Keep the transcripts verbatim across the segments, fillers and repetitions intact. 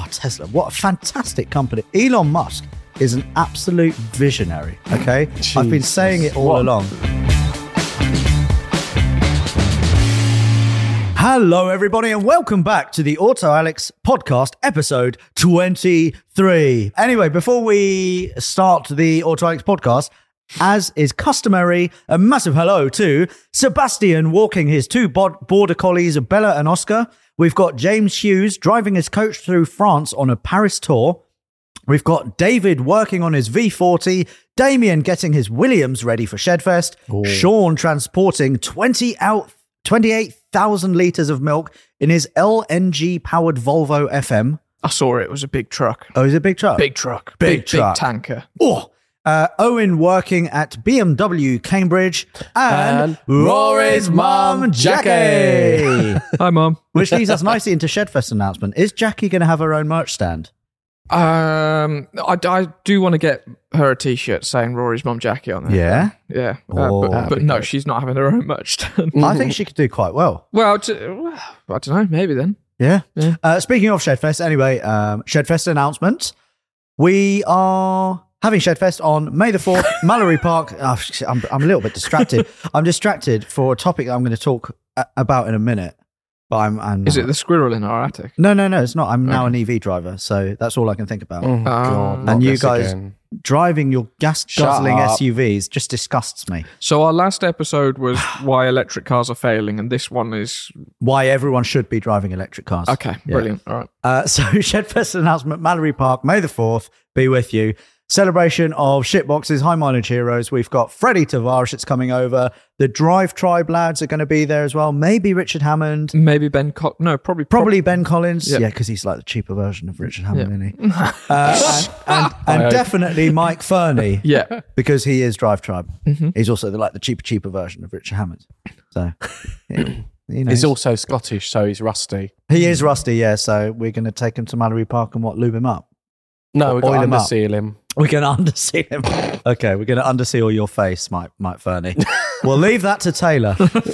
Oh, Tesla, what a fantastic company. Elon Musk is an absolute visionary, okay? Jesus. I've been saying it all What? along. Hello, everybody, and welcome back to the Auto Alex podcast, episode twenty-three. Anyway, before we start the Auto Alex podcast, as is customary, a massive hello to Sebastian walking his two bod- border collies, Bella and Oscar. We've got James Hughes driving his coach through France on a Paris tour. We've got David working on his V forty, Damien getting his Williams ready for Shedfest, Ooh. Sean transporting twenty out, twenty-eight thousand litres of milk in his L N G-powered Volvo F M. I saw it. It was a big truck. Oh, is it a big truck? Big truck. Big Big, truck. big tanker. Oh, uh, Owen working at B M W Cambridge, and, And Rory's mum, Jackie. Hi, Mum. Which leads us nicely into Shedfest announcement. Is Jackie going to have her own merch stand? Um, I, I do want to get her a T-shirt saying Rory's mum Jackie on there. Yeah? Yeah. Oh, uh, but that'd but be no, good. she's not having her own merch stand. I think she could do quite well. Well, t- I don't know. Maybe then. Yeah. Yeah. Uh, speaking of Shedfest, anyway, um, Shedfest announcement. We are having Shedfest on May the fourth, Mallory Park. Oh, I'm, I'm a little bit distracted. I'm distracted for a topic that I'm going to talk a- about in a minute. But I'm, I'm Is it the squirrel in our attic? No, no, no, it's not. I'm now an E V driver, so that's all I can think about. Oh, God. Um, not and you this guys again. driving your gas Shut guzzling up. S U Vs just disgusts me. So our last episode was why electric cars are failing, and this one is Why everyone should be driving electric cars. okay. Yeah. Brilliant. All right. Uh, so Shedfest announcement, Mallory Park, May the fourth, be with you. Celebration of shitboxes, high mileage heroes. We've got Freddie Tavares that's coming over. The Drive Tribe lads are going to be there as well. Maybe Richard Hammond. Maybe Ben. Co- no, probably Probably Ben Collins. Yeah. Yeah, because he's like the cheaper version of Richard Hammond, Yeah. isn't he? Uh, and and hope. definitely Mike Fernie. Yeah. Because he is Drive Tribe. Mhm. He's also the, like the cheaper, cheaper version of Richard Hammond. So, yeah, you know, He's also Scottish, so he's rusty. he is rusty, yeah. So we're going to take him to Mallory Park and what, lube him up? No, we've got Oil to him up. underseal him. We're going to underseal him. Okay, we're going to underseal your face, Mike, Mike Fernie. We'll leave that to Taylor.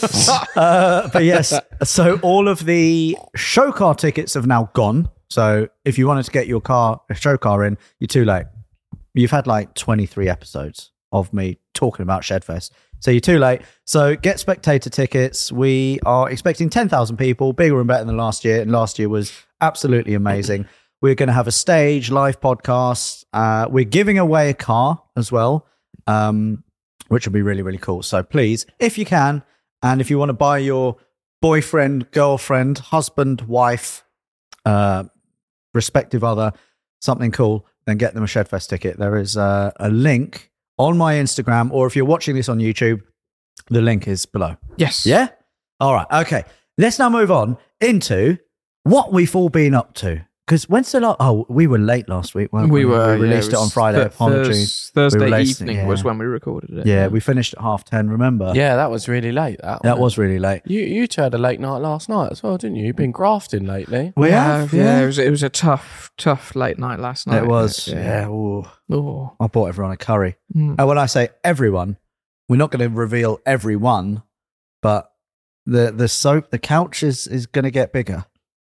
uh, but yes, so all of the show car tickets have now gone. So if you wanted to get your car, a show car in, you're too late. You've had like twenty-three episodes of me talking about Shedfest. So you're too late. So get spectator tickets. We are expecting ten thousand people, bigger and better than last year. And last year was absolutely amazing. We're going to have a stage, live podcast. Uh, we're giving away a car as well, um, which will be really, really cool. So please, if you can, and if you want to buy your boyfriend, girlfriend, husband, wife, uh, respective other, something cool, then get them a Shedfest ticket. There is uh, a link on my Instagram, or if you're watching this on YouTube, the link is below. Yes. Yeah? All right. Okay. Let's now move on into what we've all been up to. Because when's the last... Oh, we were late last week, weren't we? We were. We released yeah, it on was Friday. th- Apologies. Thurs- Thursday We released it, evening yeah. was when we recorded it. Yeah, we finished at half ten, remember? Yeah, that was really late. That, That wasn't was really late. it? You you two had a late night last night as well, didn't you? You've been grafting lately. We yeah, have, yeah. yeah. It was. It was a tough, tough late night last night. It was, Yeah. yeah. ooh. Oh. I bought everyone a curry. Mm. And when I say everyone, we're not going to reveal everyone, but the the soap, the couch is, is going to get bigger.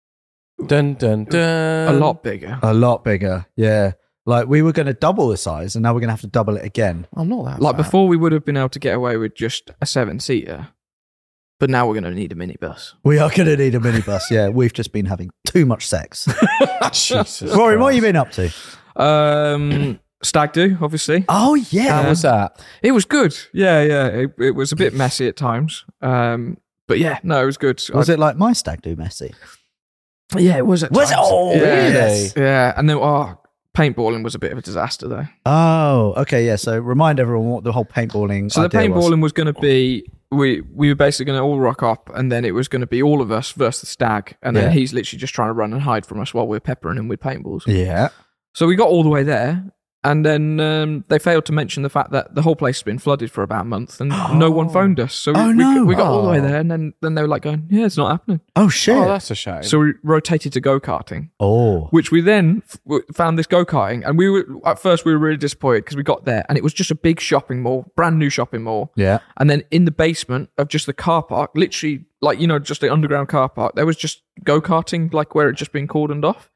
Dun dun dun. A lot bigger. A lot bigger, yeah. Like we were going to double the size and now we're going to have to double it again. I'm not that. Like fat. before, we would have been able to get away with just a seven-seater, but now we're going to need a minibus. We are going to need a minibus, yeah. We've just been having too much sex. Jesus. Rory, what have you Christ. been up to? Um, stag do, obviously. Oh, yeah. How was that? It was good. Yeah, yeah. It, it was a bit messy at times. Um, but yeah, no, it was good. Was I- it like my stag do messy? Yeah, it was at Was it? times. Oh, yeah, really? Yeah, and then oh, paintballing was a bit of a disaster though. Oh, okay, yeah. So remind everyone what the whole paintballing So the idea was. paintballing was, going to be we we were basically going to all rock up, and then it was going to be all of us versus the stag, and then Yeah. he's literally just trying to run and hide from us while we're peppering him with paintballs. Yeah. So we got all the way there, and then um, they failed to mention the fact that the whole place has been flooded for about a month, and no one phoned us. So we, Oh, we, no. we got all the way Oh. there, and then then they were like going, "Yeah, it's not happening." Oh, shit. Oh, that's a shame. So we rotated to go karting. oh. Which we then f- w- found this go-karting, and we were at first we were really disappointed because we got there and it was just a big shopping mall, brand new shopping mall, Yeah. and then in the basement of just the car park, literally like you know just the underground car park, there was just go-karting like where it just been cordoned off.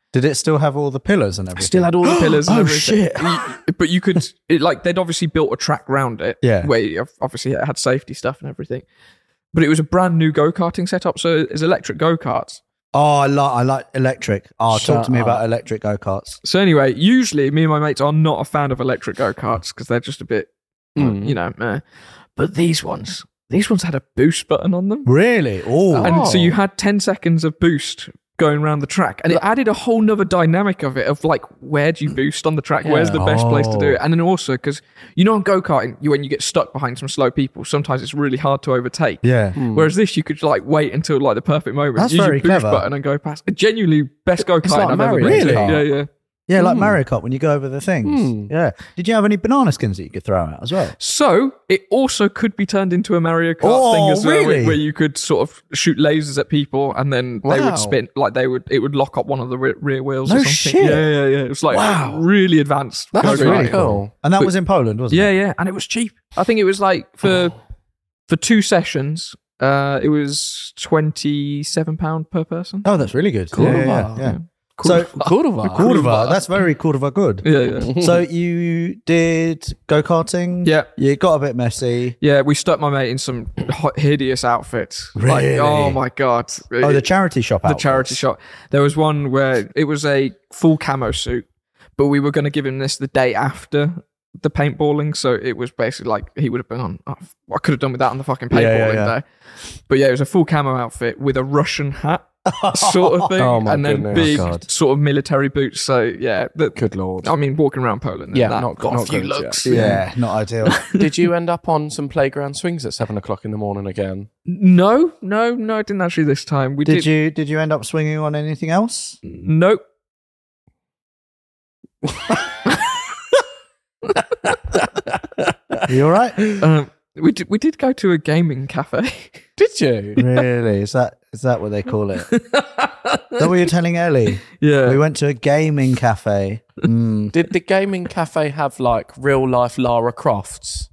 Did it still have all the pillars and everything? Still had all the pillars and Oh, everything. shit. You- But you could, it, like, they'd obviously built a track round it. Yeah. Where you, obviously it had safety stuff and everything. But it was a brand new go-karting setup. So it's electric go-karts. Oh, I like I like electric. Oh, Shut talk to me up. about electric go-karts. So anyway, usually me and my mates are not a fan of electric go-karts because they're just a bit, Mm. you know, meh. But these ones, these ones had a boost button on them. Really? Oh. And so you Oh. had ten seconds of boost going around the track. And it added a whole nother dynamic of it, of like, where do you boost on the track? Where's the best place to do it? And then also, because, you know, on go-karting, you, when you get stuck behind some slow people, sometimes it's really hard to overtake. Yeah. Whereas this, you could like wait until like the perfect moment. That's use very your boost clever. button and go past. Genuinely best go-karting like I've Mario ever been to. Kart. Yeah, yeah. Yeah, like Mm. Mario Kart when you go over the things. Mm. Yeah. Did you have any banana skins that you could throw out as well? So it also could be turned into a Mario Kart Oh, thing as well, really? where, where you could sort of shoot lasers at people and then they Wow. would spin, like they would, it would lock up one of the re- rear wheels No or something. shit. Yeah, yeah, yeah. It was like Wow. really advanced. That's go-karting. really cool. And that But- was in Poland, wasn't Yeah, it? yeah, and it was cheap. I think it was like for for two sessions, uh, it was twenty seven pound per person. Oh, that's really good. Cool. Yeah, yeah, yeah, yeah. So, Cordova. Cordova, that's very Cordova good. Yeah, yeah, So you did go-karting? yeah. You got a bit messy. Yeah, we stuck my mate in some hot, hideous outfits. Like, Really? oh my god! Oh, the charity shop the outfits. charity shop. There was one where it was a full camo suit, but we were going to give him this the day after the paintballing. So it was basically like he would have been on. Oh, I could have done with that on the fucking paintballing Yeah, yeah, yeah. day. But yeah, it was a full camo outfit with a Russian hat, sort of thing, Oh my and then goodness. big Oh, God. sort of military boots. So yeah, the, Good lord. I mean, walking around Poland. Yeah, and that not- got not a few good, looks. yeah. Yeah, not ideal. Did you end up on some playground swings at seven o'clock in the morning again? No, no, no, I didn't actually this time. We Did did. you did you end up swinging on anything else? Nope. Are you all right? Um, we did. We did go to a gaming cafe. Did you? Really? Is that is that what they call it? Is that what you're telling Ellie? Yeah. We went to a gaming cafe. Mm. Did the gaming cafe have like real life Lara Crofts,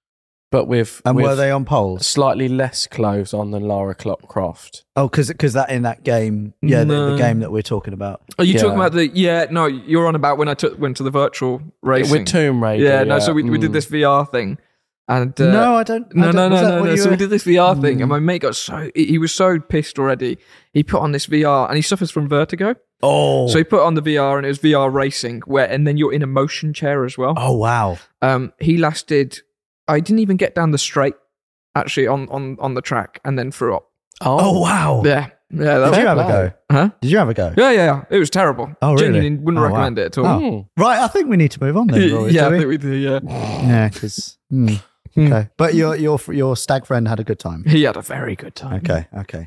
but with And with were they on poles? slightly less clothes on than Lara Clo- Croft? Oh, because that in that game, yeah, the, No. the game that we're talking about. Are you Yeah. talking about the? Yeah, no, you're on about when I took went to the virtual racing With Tomb Raider. Yeah, no. So we, we did Mm. this V R thing, and uh, no, I don't. I no, don't- no, was no, that no, what no. you So were- we did this V R thing, Mm. and my mate got so he he was so pissed already. He put on this V R, and he suffers from vertigo. Oh, So he put on the V R, and it was V R racing, where and then you're in a motion chair as well. oh wow. Um, he lasted. I didn't even get down the straight, actually on on on the track, and then threw up. Oh wow. Yeah, yeah. That Did was, you have a play. go? huh? Did you have a go? Yeah, yeah, yeah. It was terrible. Oh, really? Genuinely wouldn't Oh, wow. recommend it at all. Oh. Mm. Right, I think we need to move on then. Rory, yeah, do I we? think we do. Yeah, Yeah, because okay, but your your your stag friend had a good time. he had a very good time. Okay, okay,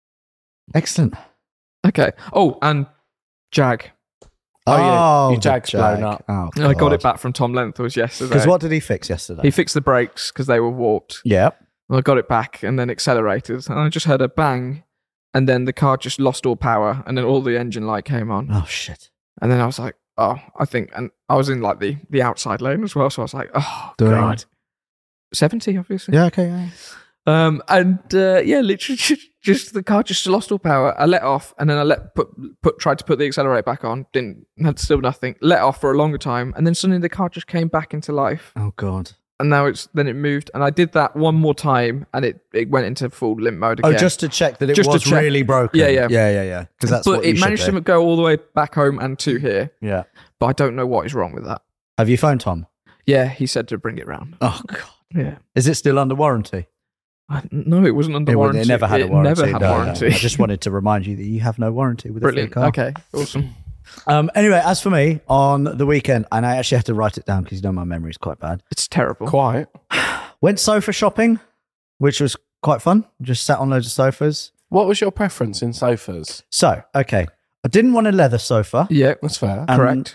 excellent. Okay. Oh, and Jag. Oh, yeah, your the Jag's blown up. Oh, I got it back from Tom Lenthals yesterday. Because what did he fix yesterday? He fixed the brakes because they were warped. yeah. And I got it back and then accelerated, and I just heard a bang, and then the car just lost all power, and then all the engine light came on, Oh shit. and then I was like, oh, I think, and I was in like the the outside lane as well, so I was like, oh Doing god, seventy obviously. Yeah. Okay. Yeah. Um, and uh, yeah, literally just, just the car just lost all power. I let off, and then I let put put tried to put the accelerator back on. Didn't had still nothing. Let off for a longer time, and then suddenly the car just came back into life, Oh god. and now it's then it moved. And I did that one more time, and it, it went into full limp mode again. Oh, just to check that it Just to was check. really broken. Yeah, yeah. yeah, yeah, yeah. Because that's but what you it should managed do. to go all the way back home and to here. Yeah. But I don't know what is wrong with that. Have you phoned Tom? Yeah, he said to bring it round. Oh god. Yeah. Is it still under warranty? I, no, it wasn't under It, warranty. it never had a It warranty. never had no, no. warranty. I just wanted to remind you that you have no warranty with Brilliant. a free car. Okay, awesome. Um, anyway, as for me, on the weekend, and I actually had to write it down because you know my memory is quite bad. It's terrible. Quite. Went sofa shopping, which was quite fun. Just sat on loads of sofas. What was your preference in sofas? So, okay, I didn't want a leather sofa. Yeah, That's fair. Um, correct.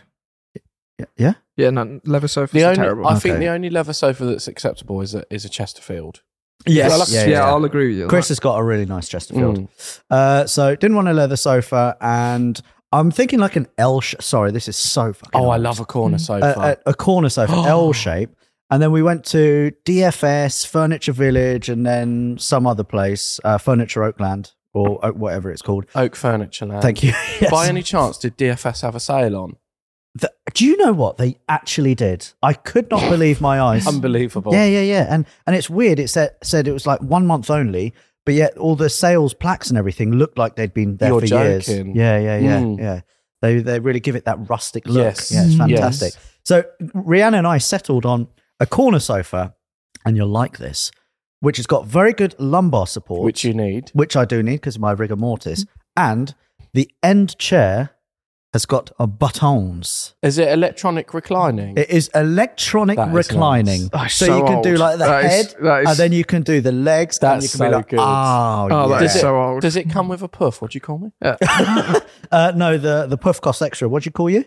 Yeah. Yeah, no, leather sofas the are only, terrible. I think Okay. the only leather sofa that's acceptable is a, is a Chesterfield. yes, I like- yeah, yeah, yeah. I'll agree with you. on Chris that. has got a really nice Chesterfield. Mm. Uh, so didn't want a leather sofa, and I'm thinking like an L. Sh- Sorry, this is so fucking. Oh, I old. love a corner sofa. a, a, a corner sofa, L shape. And then we went to D F S, Furniture Village, and then some other place, uh, Furniture Oakland. or oak, whatever it's called. Oak Furniture Land. Thank you. Yes. By any chance, did D F S have a sale on? The- do you know what they actually did? I could not believe my eyes. Unbelievable. Yeah, yeah, yeah. And and it's weird. It said said it was like one month only, but yet all the sales plaques and everything looked like they'd been there You're for joking. years. Yeah, yeah, yeah, Mm. yeah. They they really give it that rustic look. Yes. Yeah, it's fantastic. Yes. So Rihanna and I settled on a corner sofa, and you'll like this, which has got very good lumbar support, Which you need. which I do need because of my rigor mortis, and the end chair has got a buttons. Is it electronic reclining? It is electronic That is reclining. nice. Oh, so, so you can do old. like the That is- head, that is- and then you can do the legs, and you That's can so be like, good. oh, Oh, yeah. that is Does it- so old. Does it come with a puff? What do you call me? Uh, no, the, the puff costs extra. What do you call you?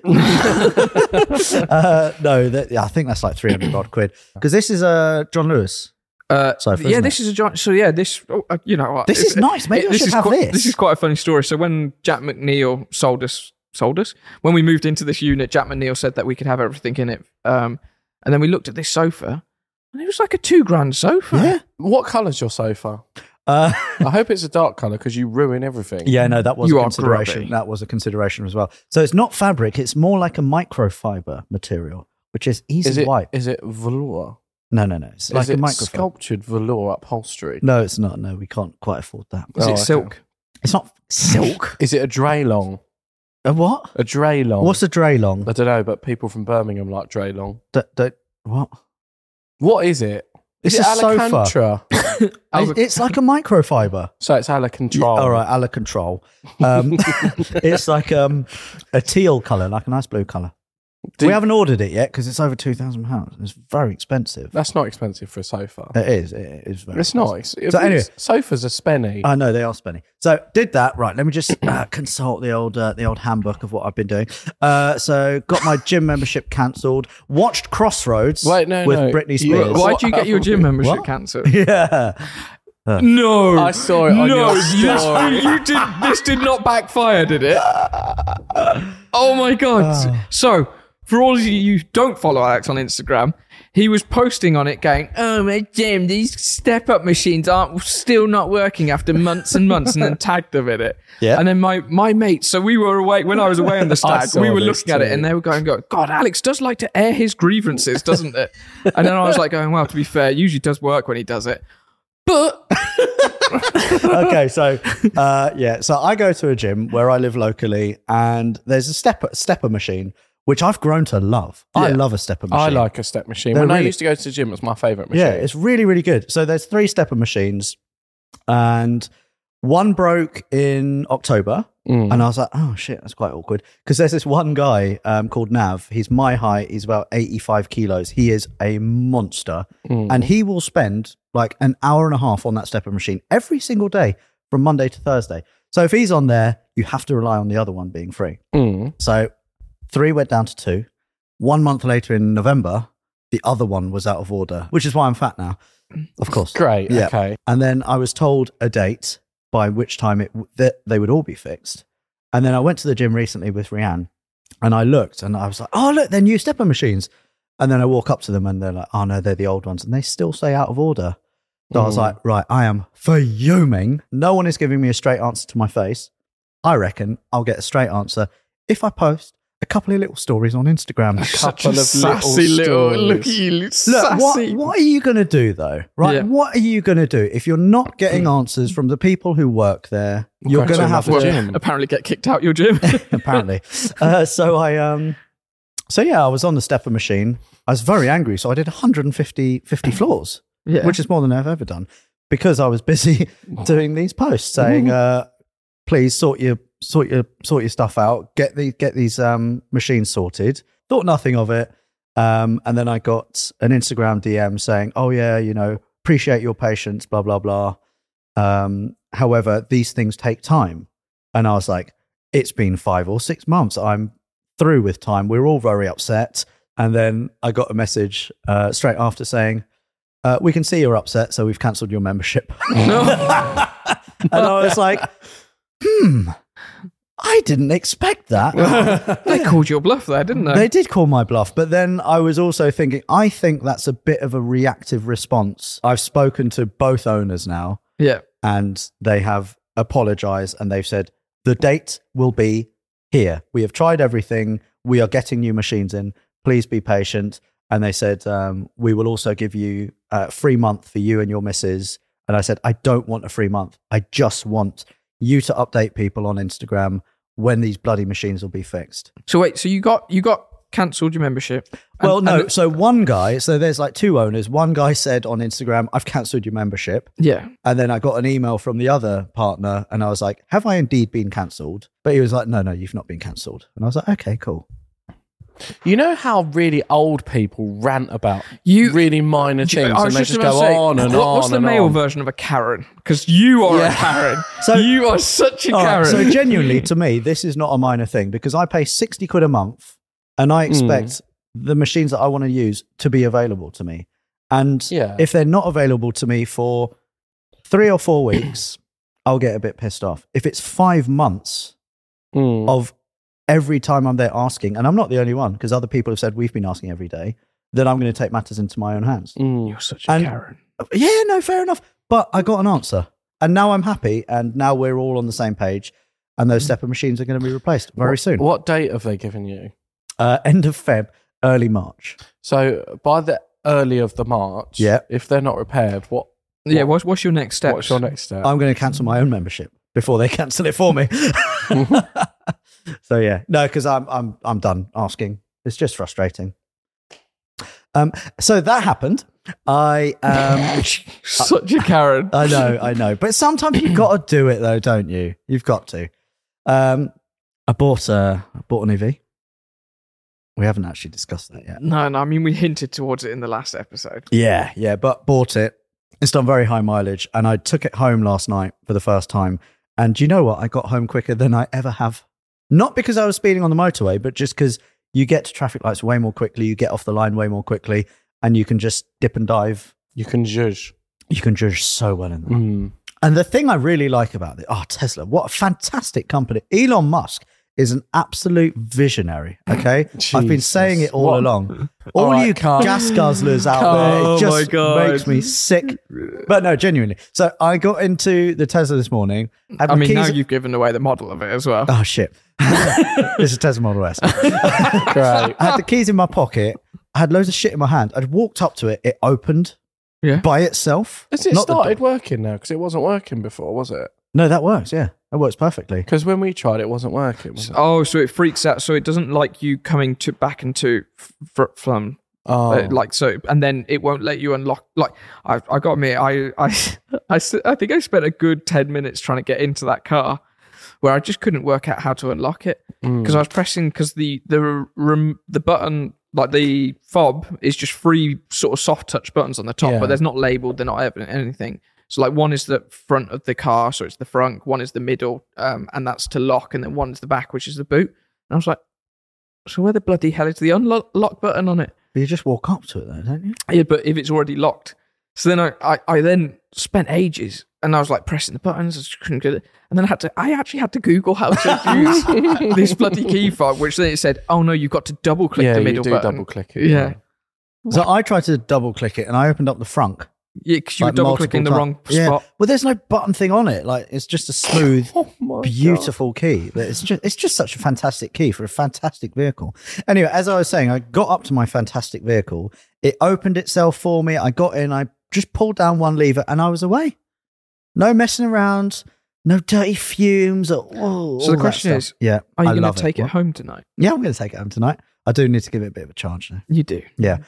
uh, no, that, yeah, I think that's like three hundred odd quid. Because this is uh, John Lewis. Uh, Sofa, yeah, isn't this is a giant. So yeah, this oh, uh, you know what? This is nice. Maybe I this should is have quite, this. This is quite a funny story. So when Jack McNeil sold us, sold us when we moved into this unit, Jack McNeil said that we could have everything in it. Um, and then we looked at this sofa, and it was like a two grand sofa. Yeah. What colour's your sofa? Uh, I hope it's a dark colour because you ruin everything. yeah, no, that was You a are consideration. grubby. That was a consideration as well. So it's not fabric. It's more like a microfiber material, which is easy Is it, white. is it velour? No, no, no. It's like is a it microfiber. sculptured velour upholstery? No, it's not. No, we can't quite afford that. Is Oh, it okay. silk? It's not silk. Is it a Draylong? A what? A Draylong? What's a Draylong? I don't know, but people from Birmingham like Draylong. D- d- what? What is it? Is It's it a sofa. Alcantara? It's, it's like a microfiber. So it's Alcantara. All right, Ala Control. Um, it's like um, a teal colour, like a nice blue colour. Do- we haven't ordered it yet because it's over two thousand pounds. It's very expensive. That's not expensive for a sofa. It is. It is very It's expensive. nice. It- So anyway- sofas are spenny. I know they are spenny. So did that right. Let me just uh, consult the old uh, the old handbook of what I've been doing. Uh, so got my gym membership cancelled. Watched Crossroads. Wait, no, with no. Britney You- Spears. Why did you get your gym membership What? cancelled? Yeah. No, I saw it on no, your this, story. you did. This did not backfire, did it? Oh my god! So, for all of you who don't follow Alex on Instagram, he was posting on it, going, "Oh my gym, these step-up machines aren't still not working after months and months," and then tagged them in it. Yeah. And then my my mates. So we were away when I was away on the stag. saw We were this looking at it, too. and they were going, "Go, God, Alex does like to air his grievances, doesn't it?" And then I was like, "Going, well, to be fair, it usually does work when he does it." But Okay, so uh, yeah, so I go to a gym where I live locally, and there's a stepper stepper machine, which I've grown to love. I Yeah. love a stepper machine. I like a step machine. They're When I really- used to go to the gym, it was my favourite machine. Yeah, it's really, really good. So there's three stepper machines, and one broke in October. Mm. And I was like, oh shit, that's quite awkward. Because there's this one guy um, called Nav. He's my height. He's about eighty-five kilos. He is a monster. Mm. And he will spend like an hour and a half on that stepper machine every single day from Monday to Thursday. So if he's on there, you have to rely on the other one being free. Mm. So three went down to two. One month later in November, the other one was out of order, which is why I'm fat now, of course. Great. Yeah. Okay. And then I was told a date by which time it that they would all be fixed. And then I went to the gym recently with Rianne, and I looked, and I was like, "Oh, look, they're new stepper machines." And then I walk up to them, and they're like, "Oh no, they're the old ones," and they still say out of order. So I was Mm. like, "Right, I am fuming. No one is giving me a straight answer to my face. I reckon I'll get a straight answer if I post a couple of little stories on Instagram." Couple of sassy little little. Look at stories. you, Look, sassy. what, what are you going to do though? Right? Yeah. What are you going to do if you're not getting answers from the people who work there? You're Go going to to have another to, gym. Apparently, get kicked out your gym. apparently. Uh, so I, um, so yeah, I was on the stepper machine. I was very angry, so I did one hundred fifty, fifty floors, Yeah. which is more than I've ever done, because I was busy doing these posts saying, uh, "Please sort your sort your sort your stuff out. Get the get these um, machines sorted." Thought nothing of it, um, and then I got an Instagram D M saying, "Oh yeah, you know, appreciate your patience, blah blah blah. Um, however, these things take time." And I was like, "It's been five or six months. I'm through with time. We're all very upset." And then I got a message uh, straight after saying, uh, "We can see you're upset, so we've cancelled your membership." And I was like, "Hmm, I didn't expect that." They called your bluff there, didn't they? They did call my bluff, but then I was also thinking, I think that's a bit of a reactive response. I've spoken to both owners now, yeah. and they have apologize, and they've said the date will be here. We have tried everything. We are getting new machines in. Please be patient. And they said, um, we will also give you a free month for you and your missus. And I said, I don't want a free month. I just want you to update people on Instagram when these bloody machines will be fixed. So wait, so you got you got cancelled your membership? And, Well, no. and- So one guy, so there's like two owners. One guy said on Instagram, I've cancelled your membership. yeah. And then I got an email from the other partner and I was like, have I indeed been cancelled? But he was like, no, no, you've not been cancelled. And I was like, okay, cool. You know how really old people rant about You- really minor Do you- things I and was they just just about go to say, on and what- on What's the and male on. version of a Karen? Because you are Yeah. a Karen. So- you are such a All right, Karen. so genuinely, to me, this is not a minor thing because I pay sixty quid a month and I expect the machines that I want to use to be available to me. And Yeah. if they're not available to me for three or four weeks, I'll get a bit pissed off. If it's five months Mm. of every time I'm there asking, and I'm not the only one because other people have said we've been asking every day, then I'm going to take matters into my own hands. Mm. You're such a And- Karen. Yeah, no, fair enough. But I got an answer. And now I'm happy. And now we're all on the same page. And those stepper machines are going to be replaced very What- soon. What date have they given you? Uh, end of Feb, early March. So by the early of the March, Yeah. if they're not repaired, what? Yeah, what's, what's your next step? What's your next step? I'm going to cancel my own membership before they cancel it for me. So yeah, no, because I'm I'm I'm done asking. It's just frustrating. Um, so that happened. I um, Such a Karen. I know, I know, but sometimes you've got to do it though, don't you? You've got to. Um, I bought uh, I bought an E V. We haven't actually discussed that yet. No, no, I mean, we hinted towards it in the last episode. Yeah, yeah, but bought it. It's done very high mileage, and I took it home last night for the first time. And do you know what? I got home quicker than I ever have. Not because I was speeding on the motorway, but just because you get to traffic lights way more quickly, you get off the line way more quickly, and you can just dip and dive. You can judge. You can judge so well in that. Mm. And the thing I really like about it, oh, Tesla, what a fantastic company. Elon Musk is an absolute visionary, okay? I've been saying it all What? along. All, All right, you calm. gas guzzlers out Oh there, it my just God. makes me sick. But no, genuinely. So I got into the Tesla this morning. Had I my mean, now keys- you've given away the model of it as well. Oh, shit. This is Tesla Model S. Great. I had the keys in my pocket. I had loads of shit in my hand. I'd walked up to it. It opened Yeah. by itself. Has it Not the started do- working now? Because it wasn't working before, was it? No, that works. Yeah, that works perfectly. Because when we tried, it wasn't working. Was it? Oh, so it freaks out. So it doesn't like you coming to back into f- f- from Oh, uh, like so, and then it won't let you unlock. Like I, I got to admit, I, I, I, s- I think I spent a good ten minutes trying to get into that car, where I just couldn't work out how to unlock it because I was pressing because the the rem, the button like the fob is just three sort of soft touch buttons on the top, Yeah. but there's not labeled. They're not ev- anything. So like one is the front of the car, so it's the front. One is the middle, um, and that's to lock, and then one is the back, which is the boot. And I was like, so where the bloody hell is the unlock lock button on it? But you just walk up to it, though, don't you? Yeah, but if it's already locked. So then I, I, I then spent ages and I was like pressing the buttons, I just couldn't get it. And then I had to, I actually had to Google how to use this bloody key fob, which then it said, oh no, you've got to double click yeah, the you middle do button. double click it. Yeah. So I tried to double click it and I opened up the front. Yeah, because you like, were double multiple clicking the ti- wrong Yeah. spot. Well, there's no button thing on it. Like it's just a smooth, Oh my beautiful key. But it's just it's just such a fantastic key for a fantastic vehicle. Anyway, as I was saying, I got up to my fantastic vehicle. It opened itself for me. I got in. I just pulled down one lever and I was away. No messing around. No dirty fumes. Or, oh, So all the that question stuff. is, yeah, Are you I going love to take it, What? home tonight? Yeah, I'm going to take it home tonight. I do need to give it a bit of a charge though. You do. Yeah.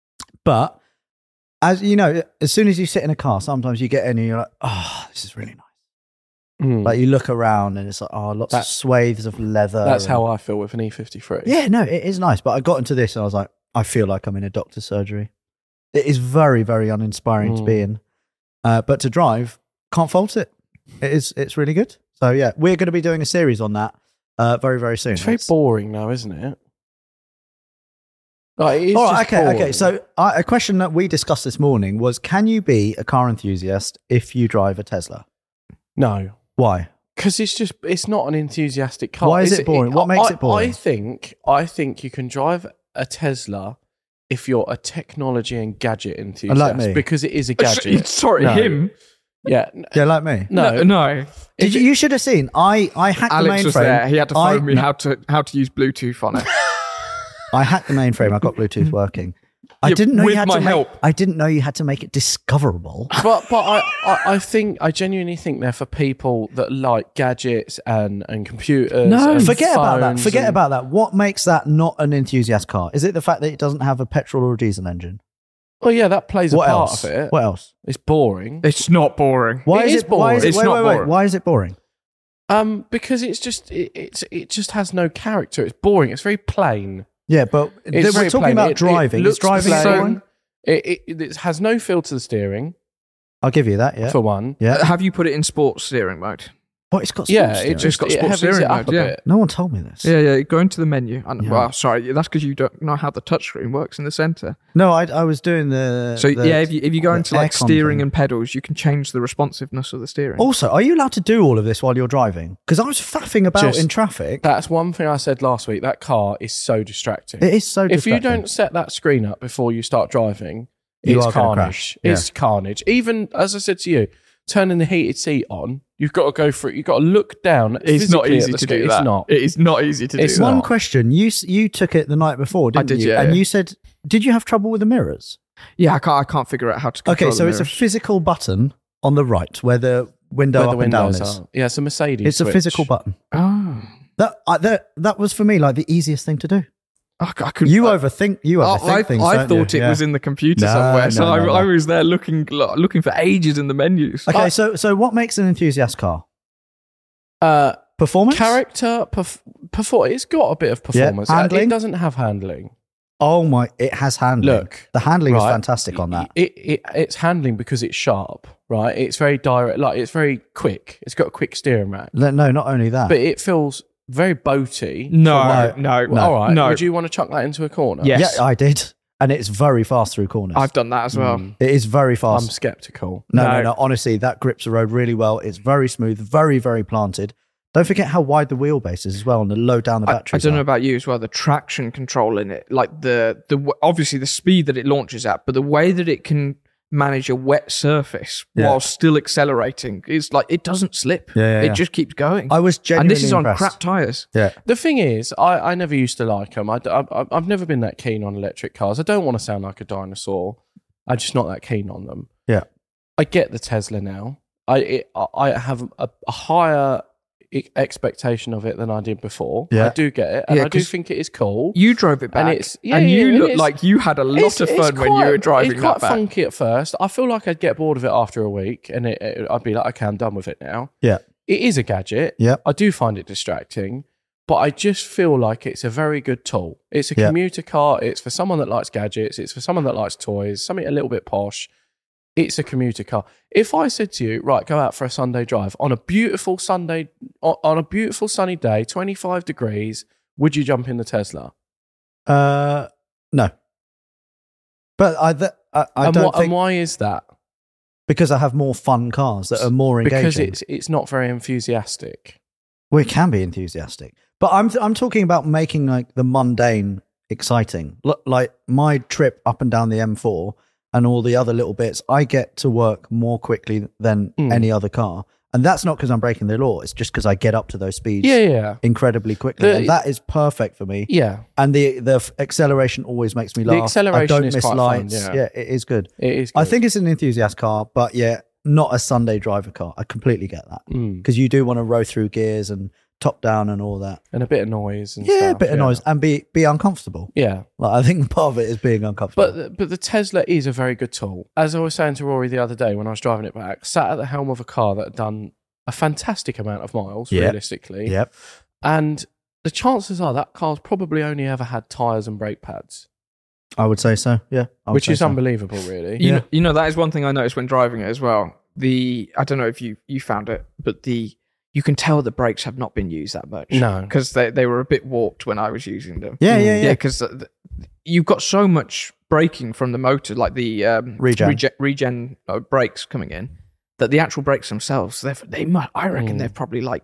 But as you know, as soon as you sit in a car, sometimes you get in and you're like, oh, this is really nice. Mm. Like you look around and it's like, oh, lots That- of swathes of leather. That's and- how I feel with an E fifty-three. Yeah, no, it is nice. But I got into this and I was like, I feel like I'm in a doctor's surgery. It is very, very uninspiring to Mm. be in. Uh, but to drive, can't fault it. It is, it's really good. So yeah, we're going to be doing a series on that uh, very, very soon. It's very It's- boring now, isn't it? Like, it is All right, just okay, okay. boring. So uh, a question that we discussed this morning was, can you be a car enthusiast if you drive a Tesla? no. Why? Because it's just, it's not an enthusiastic car. Why is It's- it boring? What makes I- it boring? I think, I think you can drive a Tesla if you're a technology and gadget enthusiast. me. Because it is a gadget. Sorry, No. him. Yeah. Yeah, like me. No. no, no. Did you? You should have seen. I I hacked Alex the was mainframe. there. He had to phone I, me how to how to use Bluetooth on it. I hacked the mainframe. I got Bluetooth working. I Yeah, didn't know with you had my to make, help. I didn't know you had to make it discoverable. But but I, I, I think I genuinely think they're for people that like gadgets and, and computers. No. and Forget about that. phones Forget and- about that. What makes that not an enthusiast car? Is it the fact that it doesn't have a petrol or a diesel engine? Well, yeah, that plays What a part else? of it. What else? It's boring. It's not boring. Why It is is it Why is boring. it, It's wait, not wait, wait. boring. Why is it boring? Um, because it's just it, it's it just has no character. It's boring. It's very plain. Yeah, but It's th- we're very talking plain. about It- it driving. Is looks driving plain. boring? It, it it has no feel to the steering I'll give you that. Yeah. for one. Yeah. Have you put it in sports steering mode? What? It's got sports Yeah, steering. it just got it sports heavies steering it up mode, a yeah. bit. No one told me this. Yeah, yeah. Go into the menu. And, Yeah. Well, sorry, that's because you don't know how the touchscreen works in the center. No, I, I was doing the. So the- yeah, if you if you go the into like aircon steering thing. and pedals, you can change the responsiveness of the steering. Also, are you allowed to do all of this while you're driving? Because I was faffing about Just- in traffic. That's one thing I said last week. That car is so distracting. It is so. If you distracting. don't set that screen up before you start driving, You it's are gonna carnage. crash. Yeah. It's carnage. Even as I said to you, turning the heated seat on, you've got to go through. You've got to look down. It's not physically at easy the to screen. do that. It's not. It is not easy to It's do not. that. One question: you s- you took it the night before, didn't did, you? yeah, And yeah. you said, did you have trouble with the mirrors? Yeah, I can't I can't figure out how to. Okay, Control so the it's a mirrors. physical button on the right where the window Where up the and down windows is. are. Yeah, it's a Mercedes. It's a switch. physical button. Oh. That, I, that that was for me like the easiest thing to do. I, I couldn't. You I, overthink. You I, overthink I, things. I don't thought you? it Yeah. was in the computer No, somewhere, so no, no, I, I no. was there looking looking for ages in the menus. Okay, I- so so what makes an enthusiast car? Uh, Performance. character, perf- perfor- It's got a bit of performance. Uh, handling? It doesn't have handling. Oh my! It has handling. Look, the handling is right. fantastic on that. It, it it's handling because it's sharp, right? It's very direct. Like it's very quick. It's got a quick steering rack, No, no, not only that. but it feels very boaty. No, no, Well, all right. no. Would you want to chuck that into a corner? Yes. yeah, I did, and it's very fast through corners. I've done that as well. Mm. It is very I'm fast. skeptical. no, no, No. no. Honestly, that grips the road really well. It's very smooth, very, very planted. Don't forget how wide the wheelbase is as well, and the low down the I, battery. I don't know about you as well. The traction control in it, like the the w- obviously the speed that it launches at, but the way that it can manage a wet surface Yeah. while still accelerating is like it doesn't slip. Yeah, yeah, it yeah. just keeps going. I was and genuinely this is on impressed. crap tires. Yeah, The thing is, I, I never used to like them. I, I, I've never been that keen on electric cars. I don't want to sound like a dinosaur. I'm just not that keen on them. Yeah. I get the Tesla now. I it, I have a, a higher e- expectation of it than I did before. Yeah. I do get it, and Yeah, I do 'cause think it is cool. You drove it back, And and, it's- yeah, you yeah, look it's- like you had a lot It's- of it's fun when you quite- were driving It's quite that back. funky at first. I feel like I'd get bored of it after a week, and it, it, I'd be like, okay, I'm done with it now. yeah, It is a gadget. yeah. I do find it distracting, but I just feel like it's a very good tool. It's a Yeah. commuter car. It's for someone that likes gadgets. It's for someone that likes toys, something a little bit posh. It's a commuter car. If I said to you, right, go out for a Sunday drive on a beautiful Sunday, on, on a beautiful sunny day, twenty-five degrees, would you jump in the Tesla? Uh, no. But I, th- I, I and, don't wha- think and why is that? because I have more fun cars that are more engaging. Because it's it's not very enthusiastic. Well, it can be enthusiastic, but I'm I'm talking about making like the mundane exciting. L- like my trip up and down the M four and all the other little bits, I get to work more quickly than Mm. any other car, and that's not because I'm breaking the law. It's just because I get up to those speeds Yeah, yeah, incredibly quickly, The- and that is perfect for me. yeah. And the the f- acceleration always makes me The laugh. acceleration I don't is miss quite fun, lights. yeah. yeah, it is good. It is. I good. think it's an enthusiast car, but yeah, not a Sunday driver car. I completely get that Mm. because you do want to row through gears and top down and all that. And a bit of noise and Yeah, stuff. a bit of noise and be be uncomfortable. Yeah. Like I think part of it is being uncomfortable. But the, but the Tesla is a very good tool. As I was saying to Rory the other day when I was driving it back, sat at the helm of a car that had done a fantastic amount of miles, Yep. realistically. yep. And the chances are that car's probably only ever had tyres and brake pads, I would say so. Yeah, I would which say is so. unbelievable, really. You Yeah. know, you know that is one thing I noticed when driving it as well. The I don't know if you you found it, but the you can tell the brakes have not been used that much. No. because they they were a bit warped when I was using them. Yeah, yeah, yeah. yeah. Because you've got so much braking from the motor, like the um, Regen. regen, regen uh, brakes coming in, that the actual brakes themselves, they've, they might, I reckon Mm. they're probably like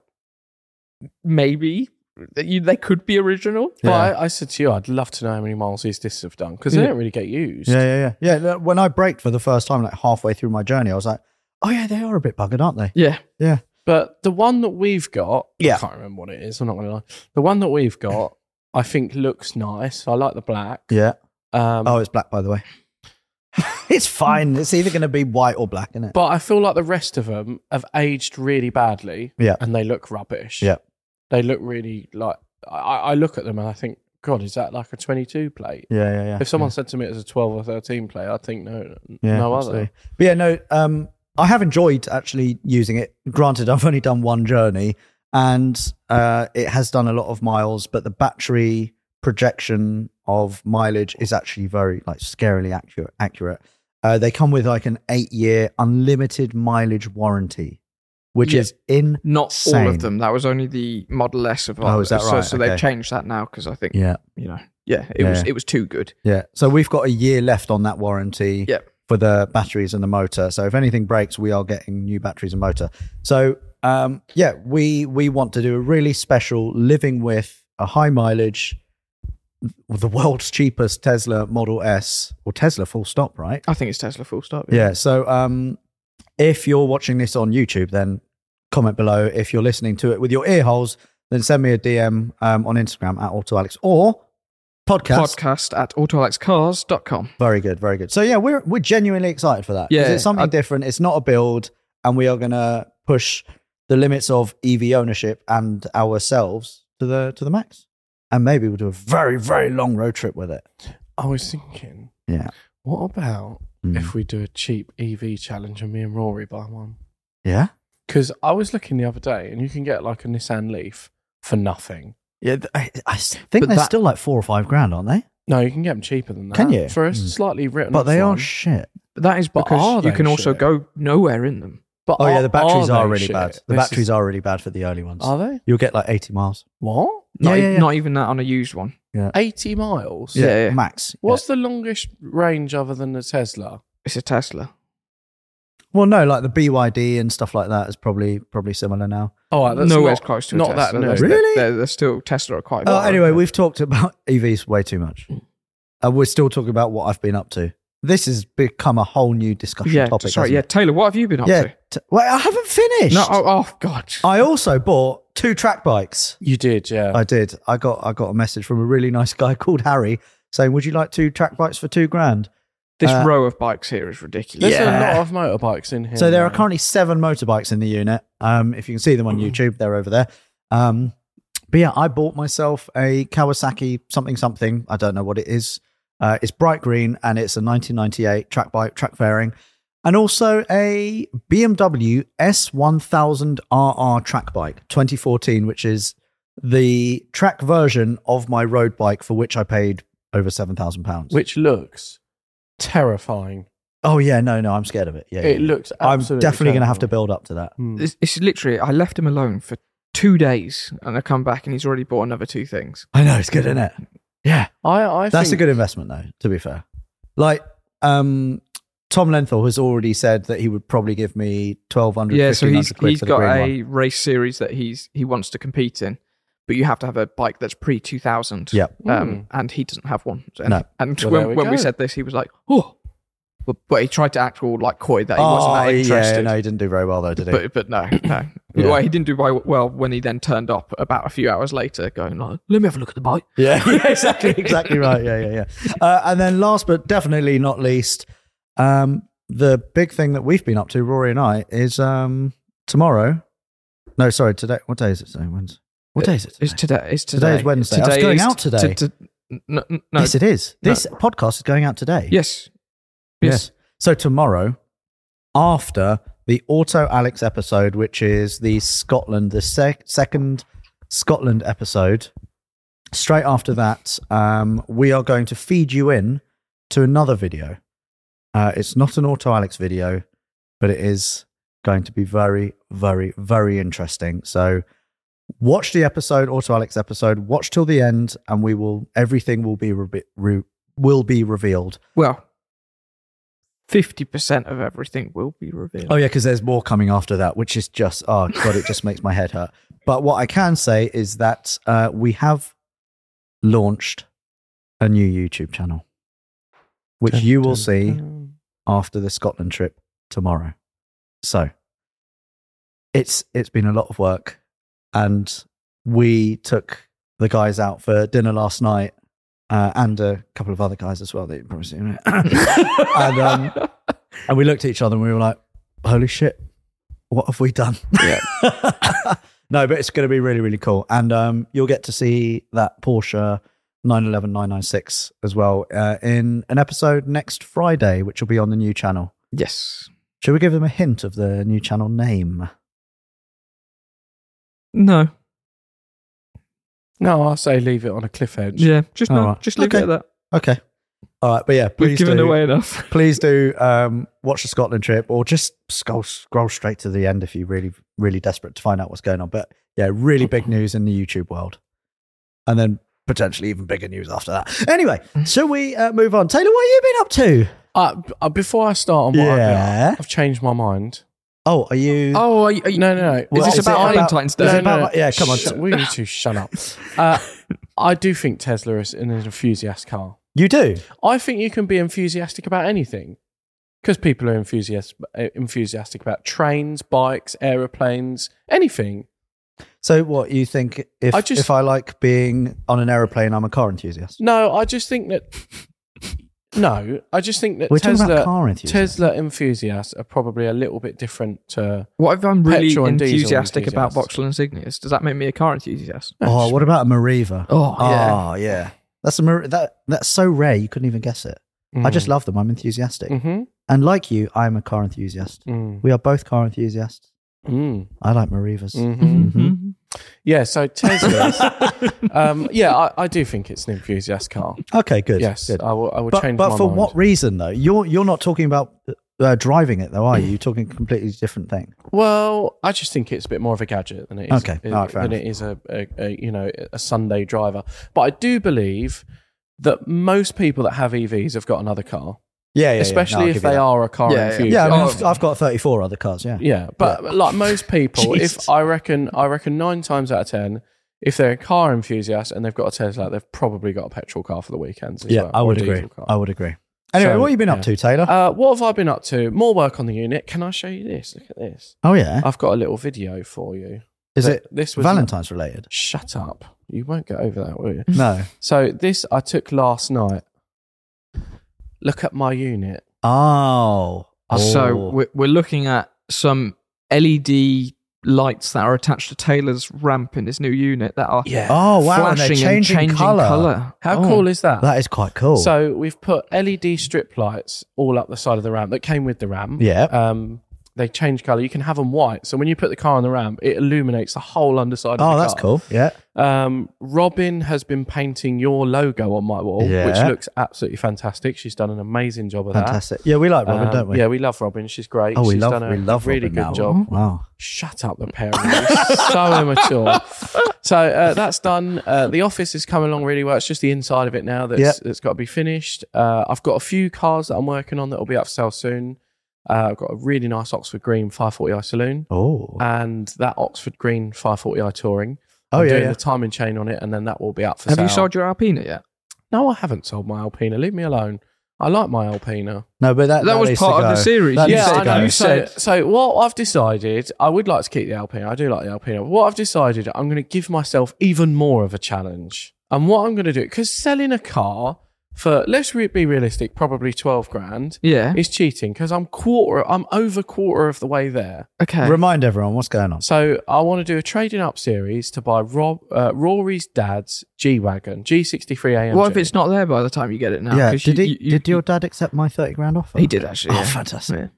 maybe that you they could be original. But Yeah. I, I said to you, I'd love to know how many miles these discs have done because they Yeah. don't really get used. Yeah, yeah, yeah. Yeah, no, when I braked for the first time, like halfway through my journey, I was like, Oh yeah, they are a bit buggered, aren't they? Yeah. Yeah. But the one that we've got, Yeah. I can't remember what it is. I'm not going to lie. The one that we've got, I think looks nice. I like the black. Yeah. Um, Oh, it's black, by the way. It's fine. It's either going to be white or black, isn't it? But I feel like the rest of them have aged really badly. Yeah. And they look rubbish. Yeah. They look really like, I, I look at them and I think, God, is that like a twenty-two plate? Yeah, yeah, yeah. If someone yeah. said to me it was a twelve or thirteen plate, I'd think no, Yeah, no absolutely. other. But yeah, no, um, I have enjoyed actually using it. Granted, I've only done one journey and uh, it has done a lot of miles, but the battery projection of mileage is actually very like scarily accurate. accurate. Uh, they come with like an eight-year unlimited mileage warranty, which Yeah. is in Not all Same. of them. That was only the Model S of Oh, is that so, right? So Okay. they've changed that now because I think, yeah, you know, yeah, it Yeah. was it was too good. yeah. So we've got a year left on that warranty. Yep. For the batteries and the motor. So if anything breaks, we are getting new batteries and motor. So um, yeah, we we want to do a really special living with a high mileage, the world's cheapest Tesla Model S or Tesla full stop, right? I think it's Tesla full stop. Yeah. So um, if you're watching this on YouTube, then comment below. If you're listening to it with your ear holes, then send me a D M um, on Instagram at AutoAlex or podcast. Podcast at auto alex cars dot com. Very good, very good. So yeah, we're we're genuinely excited for that. 'Cause Yeah, it's something I- different. It's not a build, and we are going to push the limits of E V ownership and ourselves to the to the max. And maybe we'll do a very very long road trip with it. I was thinking, Yeah, what about Mm. if we do a cheap E V challenge and me and Rory buy one? yeah, Because I was looking the other day and you can get like a Nissan Leaf for nothing. yeah. th- I, I s- think But they're that- still like four or five grand, aren't they? No, you can get them cheaper than that. Can you? For a Mm. slightly written But up they are one. shit. But that is But because are you they can also shit? go nowhere in them. But Oh yeah, are- the batteries are are, they really shit? bad. The This batteries is- are really bad for the early ones. Are they? You'll get like eighty miles. What? Not, Yeah, e- yeah, yeah. not even that on a used one. eighty miles? Yeah, yeah. max. What's the longest range other than the Tesla? It's a Tesla. Well, no, like the B Y D and stuff like that is probably probably similar now. Oh, right, that's Nowhere's not, close to a not Tesla. that new. They're, Really? They're, they're still Tesla are quite. Oh, far. anyway, we've talked about E Vs way too much. Uh, we're still talking about what I've been up to. This has become a whole new discussion yeah. topic. Sorry, hasn't yeah. it? Taylor, what have you been up yeah. to? T- well, I haven't finished. No. Oh, oh God. I also bought two track bikes. You did, yeah. I did. I got I got a message from a really nice guy called Harry saying, "Would you like two track bikes for two grand?" This Uh, row of bikes here is ridiculous. There's Yeah. a lot of motorbikes in here. So there are now. currently seven motorbikes in the unit. Um, if you can see them on YouTube, they're over there. Um, but yeah, I bought myself a Kawasaki something something. I don't know what it is. Uh, it's bright green and it's a nineteen ninety-eight track bike, track fairing, and also a B M W S one thousand R R track bike twenty fourteen, which is the track version of my road bike for which I paid over seven thousand pounds. Which looks terrifying. Oh yeah, no, no, I'm scared of it. Yeah, It yeah. looks I'm absolutely definitely going to have to terrifying. build up to that. Hmm. It's, it's literally. I left him alone for two days, and I come back, and he's already bought another two things. I know, it's good, isn't it? Yeah. I, I That's think, a good investment, though, to be fair. Like, um, Tom Lenthal has already said that he would probably give me twelve hundred, Yeah, so fifteen he's hundred quid he's for the got green a one. race series that he's he wants to compete in, but you have to have a bike that's pre two thousand. Yep. Um, and he doesn't have one. And, No. and Well, there when, we when we go. said this, he was like, "Oh," but, but he tried to act all like coy that he wasn't Oh, that yeah, interested. no, he didn't do very well, though, did he? But but no, no. Yeah. Well, he didn't do very well when he then turned up about a few hours later, going like, "Let me have a look at the bike." yeah, yeah, exactly, exactly right. Yeah, yeah, yeah. Uh, and then last but definitely not least, um, the big thing that we've been up to, Rory and I, is um, tomorrow. No, sorry, today. What day is it today? Wednesday. What day is it? It's Today? today. It's Today today. is Wednesday. I was going is out t- today. t- t- no, no, no. Yes, it is. No. This podcast is going out today. Yes. Yes. Yes. So tomorrow, after the Auto Alex episode, which is the Scotland, the sec- second Scotland episode, straight after that, um, we are going to feed you in to another video. Uh, it's not an Auto Alex video, but it is going to be very, very, very interesting. So watch the episode, Auto Alex episode, watch till the end, and we will, everything will be, re- re- will be revealed. Well, fifty percent of everything will be revealed. Oh yeah, because there's more coming after that, which is just oh god, it just makes my head hurt. But what I can say is that uh, we have launched a new YouTube channel, which Dun, you will dun, see dun. after the Scotland trip tomorrow. So it's it's been a lot of work, and we took the guys out for dinner last night, uh, and a couple of other guys as well. That you probably seen, and um, and we looked at each other and we were like, "Holy shit, what have we done?" Yeah. No, but it's going to be really, really cool, and um, you'll get to see that Porsche nine eleven nine ninety-six as well uh, in an episode next Friday, which will be on the new channel. Yes. Should we give them a hint of the new channel name? No. No, I say leave it on a cliff edge. Yeah. Just All no. right. Just leave Okay. it at that. Okay. All right, but yeah, We've please given do, away enough. please do um, watch the Scotland trip, or just scroll, scroll straight to the end if you're really, really desperate to find out what's going on. But yeah, really big news in the YouTube world. And then potentially even bigger news after that. Anyway, shall we uh, move on? Taylor, what have you been up to? Uh, uh, before I start on what I've been Yeah. up, I've changed my mind. Oh, are you... Oh, are you, are you, No, no, no. is Well, this is about it about- Valentine's is Day? it about- yeah, come on. Shut- we need to shut up. Uh, I do think Tesla is an enthusiast car. You do? I think you can be enthusiastic about anything because people are enthusiast, uh, enthusiastic about trains, bikes, aeroplanes, anything. So what, you think if I just- if I like being on an aeroplane, I'm a car enthusiast? No, I just think that. No, I just think that We're talking about Tesla car enthusiasts. Tesla enthusiasts are probably a little bit different to. What if I'm really Petrol and diesel enthusiastic about enthusiasts. Vauxhall Insignias? Does that make me a car enthusiast? Oh, what about a Mariva? Oh, yeah. Oh, yeah. That's a Mar- that that's so rare you couldn't even guess it. I just love them. I'm enthusiastic. Mm-hmm. And like you, I'm a car enthusiast. Mm. We are both car enthusiasts. Mm. I like Marivas. Mhm. Mhm. Yeah, so Teslas. um, yeah, I, I do think it's an enthusiast car. Okay, good. Yes, good. I will. I will But, change but my for mind. what reason, though? You're you're not talking about uh, driving it, though, are you? You're talking a completely different thing. Well, I just think it's a bit more of a gadget than it is. Okay, it- all right, fair than enough. it is a, a, a you know a Sunday driver. But I do believe that most people that have E Vs have got another car, Yeah, yeah. especially if they are a car Yeah, yeah. enthusiast. Yeah, I mean, Oh. I've, I've got thirty-four other cars. Yeah. Yeah, but like most people, Jesus. if I reckon, I reckon nine times out of ten, if they're a car enthusiast and they've got a Tesla, they've probably got a petrol car for the weekends as Yeah, well. I or would a agree. diesel car. I would agree. Anyway, So, what have you been up yeah. to, Taylor? Uh, what have I been up to? More work on the unit. Can I show you this? Look at this. oh yeah. I've got a little video for you. Is Th- it this was Valentine's related? Shut up. You won't get over that, will you? No. So this I took last night. Look at my unit. Oh. So Oh. we're, we're looking at some L E D lights that are attached to Taylor's ramp in his new unit that are Yeah. Oh wow! And they're flashing and changing, changing color. colour. How Oh. cool is that? That is quite cool. So we've put L E D strip lights all up the side of the ramp that came with the ramp. yeah. Um, they change colour. You can have them white. So when you put the car on the ramp, it illuminates the whole underside of Oh, the that's car. cool. Yeah. Um, Robin has been painting your logo on my wall, Yeah. which looks absolutely fantastic. She's done an amazing job of Fantastic. Yeah, we like that. Robin, Um, don't we? Yeah, we love Robin. She's great. Oh, we She's love done a we love really Robin good now. job. Wow. Shut up, the parent. You're so immature. So uh, that's done. Uh, the office is coming along really well. It's just the inside of it now that's, Yep. that's got to be finished. Uh, I've got a few cars that I'm working on that will be up for sale soon. Uh, I've got a really nice Oxford Green five forty i Saloon Oh. and that Oxford Green five forty i Touring. Oh, I'm yeah, doing yeah. the timing chain on it, and then that will be up for Have sale. you sold your Alpina yet? No, I haven't sold my Alpina. Leave me alone. I like my Alpina. No, but that, That was needs part to of the go. series. That You needs said- to go. I know. So, You said- so what I've decided, I would like to keep the Alpina. I do like the Alpina. But what I've decided, I'm going to give myself even more of a challenge. And what I'm going to do, because selling a car for, let's re- be realistic, probably twelve grand Yeah. is cheating because I'm quarter, I'm over quarter of the way there. Okay. Remind everyone what's going on. So I want to do a trading up series to buy Rob, uh, Rory's dad's G-Wagon, G sixty-three A M G. What if it's not there by the time you get it now? yeah. 'Cause Did you- he? you- you- did your dad accept my thirty grand offer? He did actually. Oh, yeah. fantastic. Yeah.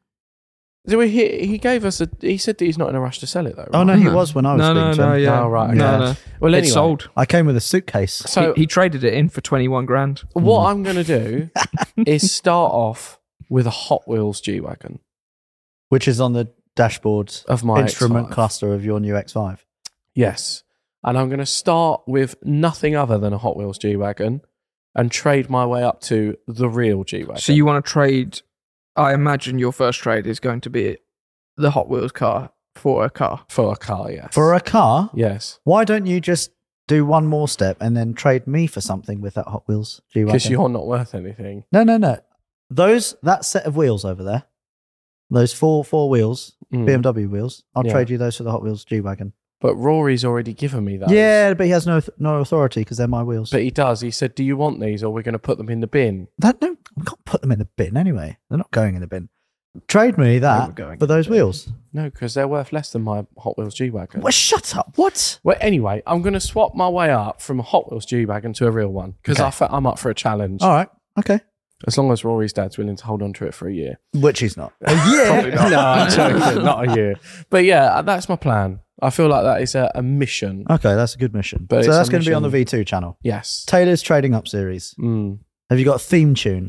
So he, he gave us a, he said that he's not in a rush to sell it though. Oh right? no, he No. was when I was No, speaking no, to no, him. yeah. Oh, right, okay. No, no. Well, It's anyway, sold. I came with a suitcase. So he, he traded it in for twenty-one grand. what I'm going to do is start off with a Hot Wheels G-Wagon Which is on the dashboard of my instrument X five. cluster of your new X five. Yes. And I'm going to start with nothing other than a Hot Wheels G-Wagon and trade my way up to the real G-Wagon. So you want to trade? I imagine your first trade is going to be the Hot Wheels car for a car. for a car, yes. For a car? Yes. Why don't you just do one more step and then trade me for something with that Hot Wheels G-Wagon? Because you're not worth anything. No, no, no. Those that set of wheels over there, Those four four wheels, Mm. B M W wheels. I'll Yeah. trade you those for the Hot Wheels G-Wagon. But Rory's already given me those. Yeah, but he has no no authority because they're my wheels. But he does. He said, do you want these or we're going to put them in the bin? that no, we can't put them in the bin anyway. They're not going in the bin. Trade me were that going for in the those bin. wheels. No, because they're worth less than my Hot Wheels G-Wagon. Well, shut up. What? Well, anyway, I'm going to swap my way up from a Hot Wheels G-Wagon to a real one because Okay. I fe- I'm up for a challenge. All right. Okay. As long as Rory's dad's willing to hold on to it for a year. Which he's not. Probably not. No, I'm joking. Not a year. But yeah, that's my plan. I feel like that is a, a mission. Okay, that's a good mission. But so it's that's a going to be on the mission. V two channel. Yes. Taylor's Trading Up series. Mm. Have you got a theme tune?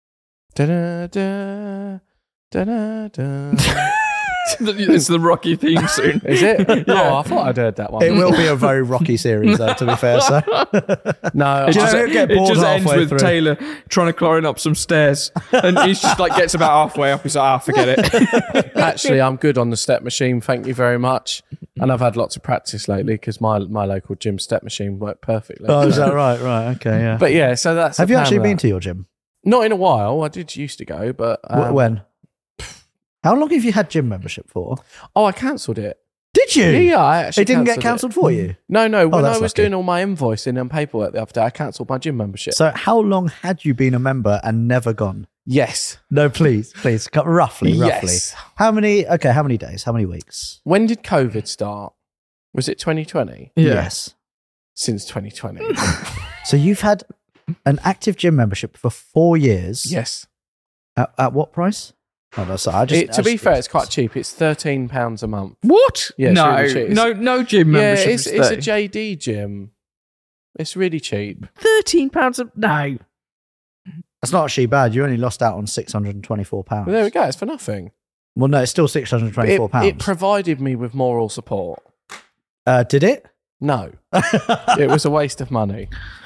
Da-da-da, da-da-da. It's the Rocky theme soon. Is it? Yeah. Oh, I thought I'd heard that one. It will be a very rocky series, though, to be fair. So No, It Do you just, know who'd get it bored just ends halfway with through? Taylor trying to climb up some stairs, and he's just like gets about halfway up. He's like, "Ah, forget it." actually, I'm good on the step machine. Thank you very much. And I've had lots of practice lately because my my local gym step machine worked perfectly. oh, is that right? Right. Okay. Yeah. But yeah, so that's. Have the you plan actually with been that. to your gym? Not in a while. I did used to go, but Wh- um, when? How long have you had gym membership for? oh, I cancelled it. Did you? Yeah, yeah, I actually It didn't get cancelled cancelled for you. No, no. When I that's was lucky. doing all my invoicing and paperwork the other day, I cancelled my gym membership. So how long had you been a member and never gone? yes, No, please, please, co- roughly, roughly. yes. How many? Okay, how many days? How many weeks? When did COVID start? Was it twenty twenty? Yeah. Yes. Since twenty twenty. So you've had an active gym membership for four years. yes. At, at what price? Oh, no, sorry, I just, It, to I be just- fair, it's quite cheap. It's thirteen pounds a month. What? Yeah, it's no, really cheap. no, no gym Yeah, membership. it's, is it's a thirty. J D gym. It's really cheap. Thirteen pounds a no. That's not actually bad. You only lost out on six hundred and twenty-four pounds. Well, there we go. It's for nothing. Well, no, it's still six hundred and It, twenty-four pounds. it provided me with moral support. uh, did it? No, it was a waste of money.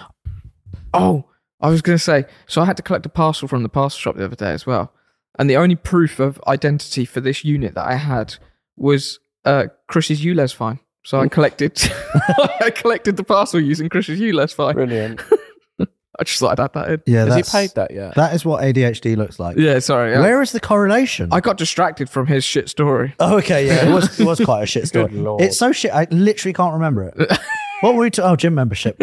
Oh, I was going to say. So I had to collect a parcel from the parcel shop the other day as well, and the only proof of identity for this unit that I had was uh, Chris's U L E Z fine. So I collected, I collected the parcel using Chris's U L E Z fine. Brilliant. I just thought I'd add that in. Yeah, Has he that's, paid that yet? that is what A D H D looks like. Yeah, sorry. yeah. Where is the correlation? I got distracted from his shit story. oh, okay, yeah, it was it was quite a shit story. Good Lord. It's so shit. I literally can't remember it. What were we? To, oh, gym membership.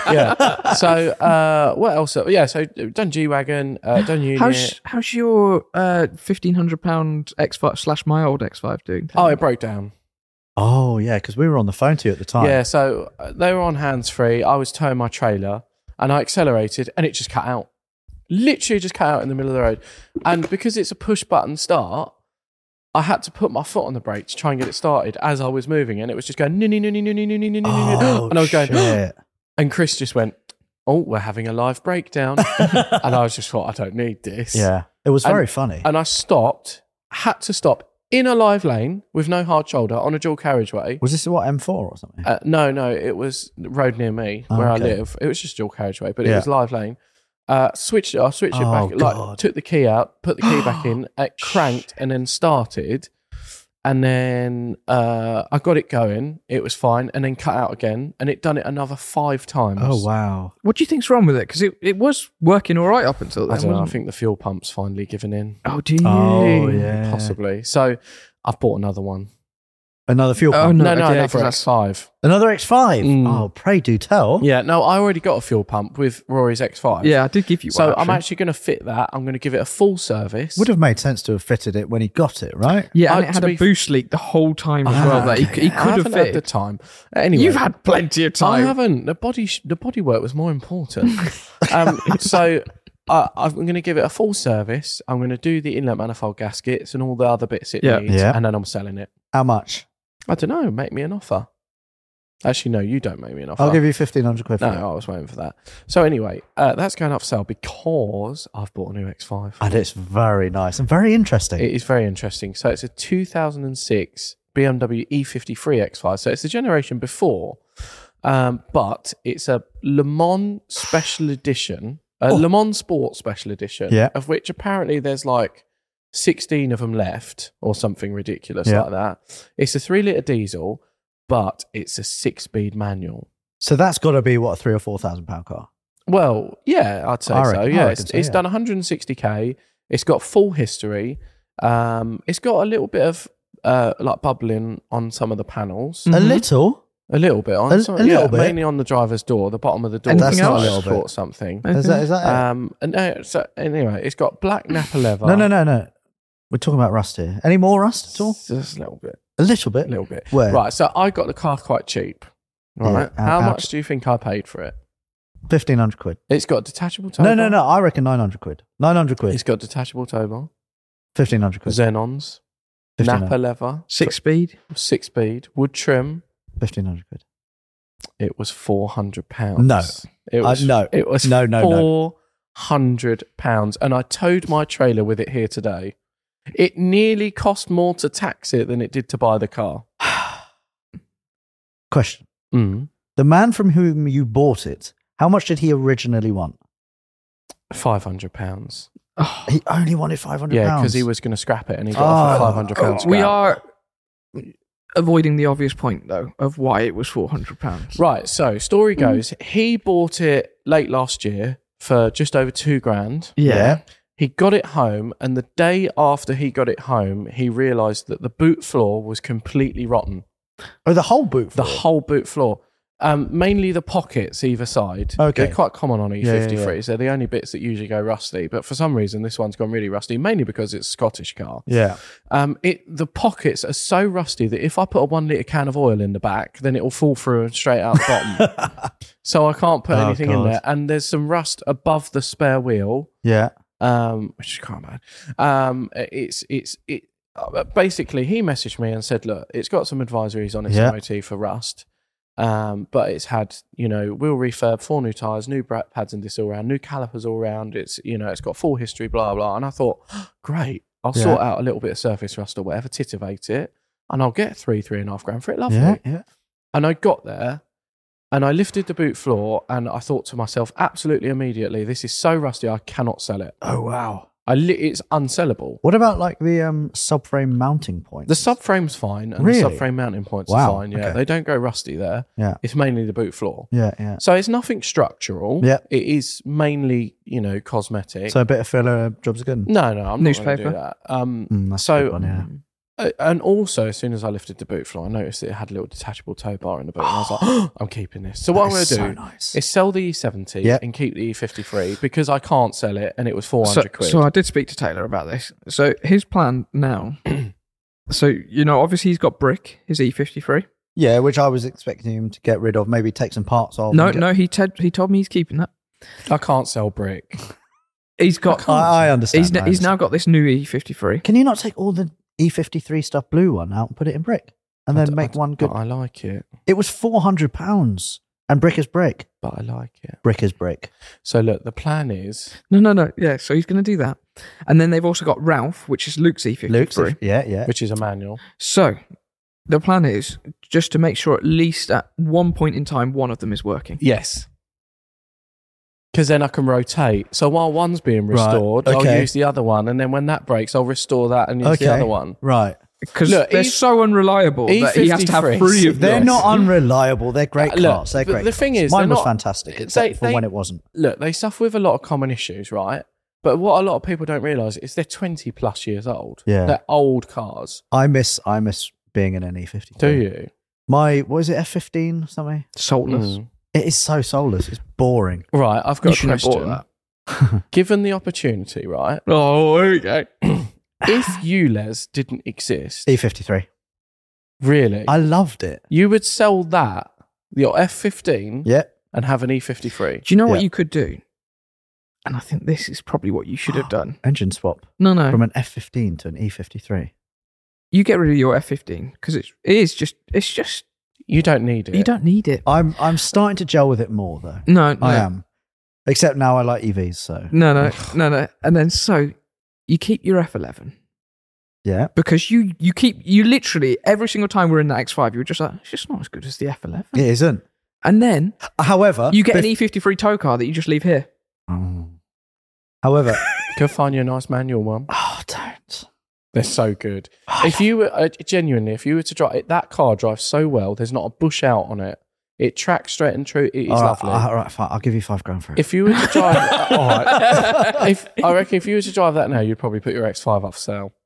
yeah. So, uh, what else? Yeah, so done G Wagon, uh, done Unit. How's how's your uh, fifteen hundred pound X five slash my old X five doing? oh, it broke down. Oh, yeah, because we were on the phone to you at the time. Yeah, so uh, they were on hands free. I was towing my trailer and I accelerated and it just cut out. Literally just cut out in the middle of the road. And because it's a push button start, I had to put my foot on the brake to try and get it started as I was moving. And it was just going, "Ninny, ninny, ninny, ninny, ninny, ninny, Oh, and I was going, shit. and Chris just went, "Oh, we're having a live breakdown." And I was just thought, I don't need this. Yeah, it was And- very funny. And I stopped, had to stop in a live lane with no hard shoulder on a dual carriageway. Was this what M four or something? Uh, no, no, it was the road near me Oh, where okay. I live. It was just dual carriageway, but it Yeah. was live lane. Uh, switched it, I switched it Oh, back, like God. took the key out, put the key back in, it cranked, and then started. And then uh, I got it going. It was fine, and then cut out again, and it done it another five times. Oh wow! What do you think's wrong with it? Because it, it was working all right up until then. I don't know. I wasn't it? think the fuel pump's finally given in, Oh, do you? Oh yeah, possibly. So I've bought another one. another fuel Oh, pump. No, No, no, yeah, another 'cause X five. Another X five. Mm. Oh, pray do tell. Yeah, no, I already got a fuel pump with Rory's X five. Yeah, I did give you So one. I'm actually going to fit that. I'm going to give it a full service. Would have made sense to have fitted it when he got it, right? Yeah, and Uh, it had to a be f- boost leak the whole time as Ah, well. That he, okay. he I could have haven't had the fitted. time. Anyway, You've had plenty of I time. haven't. The body, sh- the body work was more important. um, so I, I'm going to give it a full service. I'm going to do the inlet manifold gaskets and all the other bits it Yeah. needs, Yeah. and then I'm selling it. How much? I don't know. Make me an offer. Actually, no, you don't make me an offer. I'll give you fifteen hundred quid for No, it. I was waiting for that. So anyway, uh, that's going up for sale because I've bought a new X five. And it's very nice and very interesting. It is very interesting. So it's a two thousand six B M W E fifty-three X five. So it's the generation before, um, but it's a Le Mans Special Edition, a Oh. Le Mans Sport Special Edition, Yeah. of which apparently there's like sixteen of them left or something ridiculous Yeah. like that. It's a three litre diesel, but it's a six-speed manual. so that's got to be what a three or four thousand pound car. Well, yeah, I'd say I so. reckon- I Yeah, reckon it's, so, it's yeah. done one hundred sixty k. It's got full history. Um, it's got a little bit of uh, like bubbling on some of the panels. A little. A little bit on A- some, a little yeah, bit? mainly on the driver's door, the bottom of the door. Anything That's else? a A little little bit something. Is that, is that it? Um, and no, so anyway, it's got black Napa leather. no, no, no, no. We're talking about rust here. Any more rust at all? Just a little bit, A little bit. a little bit. Where? Right, so I got the car quite cheap. Right, Yeah, how how- much do you think I paid for it? fifteen hundred quid. It's got detachable tow No, bar. no, no. I reckon nine hundred quid. nine hundred quid. It's got detachable tow bar, fifteen hundred quid. Xenons, fifteen Napa hundred. leather, Six speed. six speed, wood trim. fifteen hundred quid. It was four hundred pounds. No. it Uh, was no. It was No, no, no. four hundred pounds, and I towed my trailer with it here today. It nearly cost more to tax it than it did to buy the car. Question. Mm. The man from whom you bought it, how much did he originally want? Five hundred pounds. Oh, He only wanted five hundred Yeah, pounds. because he was going to scrap it, and he got it Oh. for five hundred pounds. we are avoiding the obvious point, though, of why it was four hundred pounds. Right, so story goes, he bought it late last year for just over two grand. Yeah. He got it home, and the day after he got it home, he realised that the boot floor was completely rotten. Oh, the whole boot. The floor? whole boot floor. Um, mainly the pockets either side. Okay. They're quite common on E fifty-threes. Yeah, yeah, yeah. They're the only bits that usually go rusty. But for some reason, this one's gone really rusty, mainly because it's a Scottish car. Yeah. Um, it the pockets are so rusty that if I put a one litre can of oil in the back, then it will fall through and straight out the bottom. So I can't put Oh, anything in God. there. And there's some rust above the spare wheel, Yeah. um, which is quite bad. Um, it's it's it. uh, Basically, he messaged me and said, "Look, it's got some advisories on its Yeah. M O T for rust, um, but it's had you know wheel refurb, four new tires, new brake pads and disc all round, new calipers all round. It's you know it's got full history, blah blah." And I thought, great, I'll Yeah. sort out a little bit of surface rust or whatever, titivate it, and I'll get three three and a half grand for it. Lovely. Yeah. Yeah. And I got there. And I lifted the boot floor and I thought to myself, absolutely immediately, this is so rusty, I cannot sell it. Oh wow. I li- it's unsellable. What about like the um, subframe mounting point? The subframe's fine and Really? the subframe mounting points Wow, are fine. Yeah, okay. they don't go rusty there. Yeah. It's mainly the boot floor. Yeah. Yeah. So it's nothing structural. Yeah. It is mainly, you know, cosmetic. So a bit of filler, jobs are good. no, no, I'm not going to Newspaper. do that. Um, Mm, that's a so, good one, yeah. uh, and also, as soon as I lifted the boot floor, I noticed that it had a little detachable tow bar in the boot. And I was like, oh, I'm keeping this. So what I'm That going is to do so nice. is sell the E seventy Yep. and keep the E fifty-three because I can't sell it and it was four So, hundred quid. so I did speak to Taylor about this. So his plan now. So you know, obviously he's got brick, his E fifty-three. Yeah, which I was expecting him to get rid of. Maybe take some parts off. No, and get- no, he te- he told me he's keeping that. I can't sell brick. He's got. I, I understand. He's, I n- he's now understand. got this new E fifty-three. Can you not take all the E fifty-three stuff blue one out and put it in brick, and I then d- make I d- one good? But I like it. It was four hundred pounds, and brick is brick. But I like it. Brick is brick. So look, the plan is No, no, no. Yeah, so he's going to do that, and then they've also got Ralph, which is Luke's E fifty-three. Luke's, yeah, yeah. which is a manual. So the plan is just to make sure at least at one point in time one of them is working. Yes. Because then I can rotate. So while one's being Right, restored, okay. I'll use the other one. And then when that breaks, I'll restore that and use Okay. the other one. Right. Because Look, they're E- so unreliable that he has to have E53s, three of They're them. not unreliable. They're great Uh, look, cars. They're the- great. the thing cars. is, mine they're was not- fantastic, they- except for they- when it wasn't. Look, they suffer with a lot of common issues, right? But what a lot of people don't realise is they're twenty plus years old. Yeah. They're old cars. I miss. I miss being in an E fifty. Do you? My what is it? F fifteen or something. soulless. Mm. It is so soulless. It's boring. Right, I've got You a shouldn't have bought question. that. Given the opportunity, right? Oh, here we go. If U L E S didn't exist, E fifty-three. really, I loved it. you would sell that, your F fifteen, Yeah. and have an E fifty-three. Do you know what Yeah. you could do? And I think this is probably what you should have done. Engine swap No, no. from an F fifteen to an E fifty-three. You get rid of your F fifteen because it's it is just it's just You don't need it. you don't need it. I'm I'm starting to gel with it more though. No, no, I am. Except now I like E Vs. So no, no, no, no. And then so you keep your F eleven yeah. because you you keep you literally every single time we're in that X five, you were just like it's just not as good as the F eleven. It isn't. And then However, you get an bef- E fifty-three tow car that you just leave here. Oh. However, Go find you a nice manual one. oh, don't. They're so good. If you were uh, genuinely, if you were to drive it, that car drives so well. There's not a bush out on it. It tracks straight and true. It is All right, lovely. all right, fine. I'll give you five grand for it. If you were to drive, all right. If I reckon if you were to drive that now, you'd probably put your X five up for sale.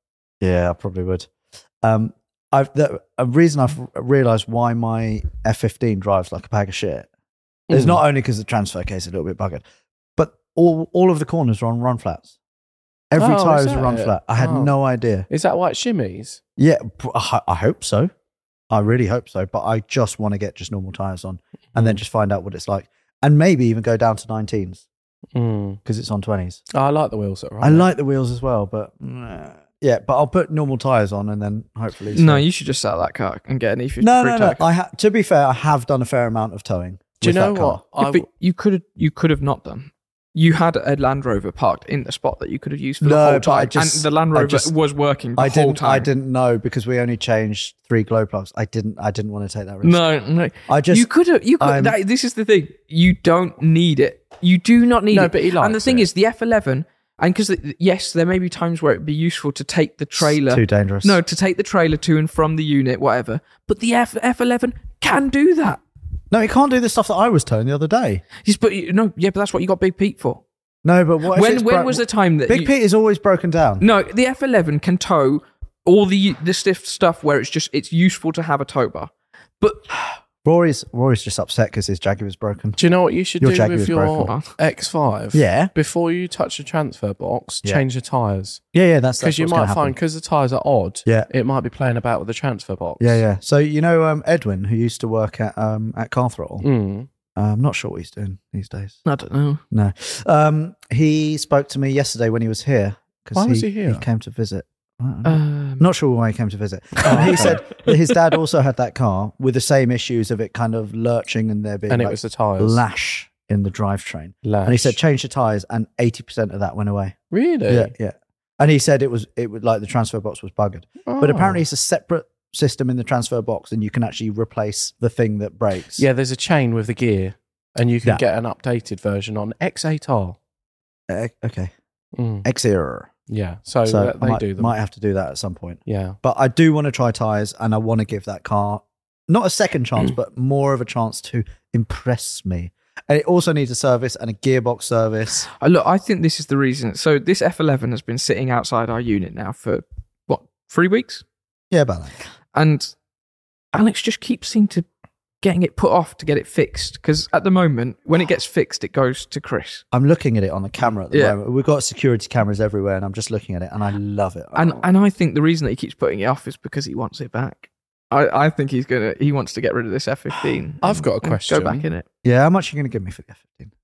Yeah, I probably would. Um, I've the a reason I've realised why my F fifteen drives like a bag of shit is Mm. not only because the transfer case is a little bit buggered, but all all of the corners are on run flats. Every Oh, tyre is is a that run it? flat. I had Oh. no idea. Is that why it shimmies? Yeah, p- I I hope so. I really hope so. But I just want to get just normal tyres on and then just find out what it's like, and maybe even go down to nineteens Mm. because it's on twenties. Oh, I like the wheels that are I on it. like the wheels as well, but mm, yeah. But I'll put normal tyres on and then hopefully. No, see. you should just sell that car and get an E fifty No, free no, no. tag. I ha- to be fair, I have done a fair amount of towing. Do you with know that car. what? I Yeah, but you could have you could have not done. You had a Land Rover parked in the spot that you could have used for the No, whole but I time, just- and the Land I Rover just- was working the I whole didn't. time. I didn't know because we only changed three glow plugs. I didn't. I didn't want to take that risk. No, no. I just. you could have. You could. I'm- That, this is the thing. You don't need it. You do not need No, it. but he And the likes thing it. is, the F eleven, and because yes, there may be times where it'd be useful to take the trailer. too dangerous. No, to take the trailer to and from the unit, whatever. But the F F eleven can do that. no, it can't do the stuff that I was towing the other day. Yes, but you- no, yeah, but that's what you got Big Pete for. No, but what if When it's when bro- was the time that Big you, Pete is always broken down? No, the F eleven can tow all the the stiff stuff where it's just it's useful to have a tow bar. But Rory's Rory's just upset because his Jaguar was broken. Do you know what you should Your do Jaguar with is your broken. X five? Yeah, Before you touch the transfer box, Yeah. change the tyres. yeah, yeah. That's Because that's you what's gonna might happen. find, because the tyres are odd, Yeah. it might be playing about with the transfer box. Yeah, yeah. So you know, um, Edwin, who used to work at um, at Car Throttle. Mm. Uh, I'm not sure what he's doing these days. I don't know. No, um, he spoke to me yesterday when he was here. Why he, was he here? He came to visit. I don't know. Um, Not sure why he came to visit. And he said that his dad also had that car with the same issues of it kind of lurching and there being And it like was the tyres. lash in the drivetrain. Lash. And he said change the tyres, and eighty percent of that went away. Really? Yeah, yeah. And he said it was it would like the transfer box was buggered, but Oh. apparently it's a separate system in the transfer box, and you can actually replace the thing that breaks. Yeah, there's a chain with the gear, and you can Yeah. get an updated version on X eight R. Uh, okay. Mm. X-Era. Yeah, so, So that- I they might, do them. might have to do that at some point. Yeah. But I do want to try tyres, and I want to give that car not a second chance, but more of a chance to impress me. And it also needs a service and a gearbox service. I- look, I think this is the reason. So this F eleven has been sitting outside our unit now for what three weeks, Yeah, about that. and Alex just keeps seeming to getting it put off to get it fixed. Because at the moment, when it gets fixed, it goes to Chris. I'm looking at it on the camera at the Yeah. moment. We've got security cameras everywhere, and I'm just looking at it, and I love it. And Oh. and I think the reason that he keeps putting it off is because he wants it back. I, I think he's gonna he wants to get rid of this F fifteen. I've got a and question. Go back in it. Yeah, how much are you going to give me for the F fifteen?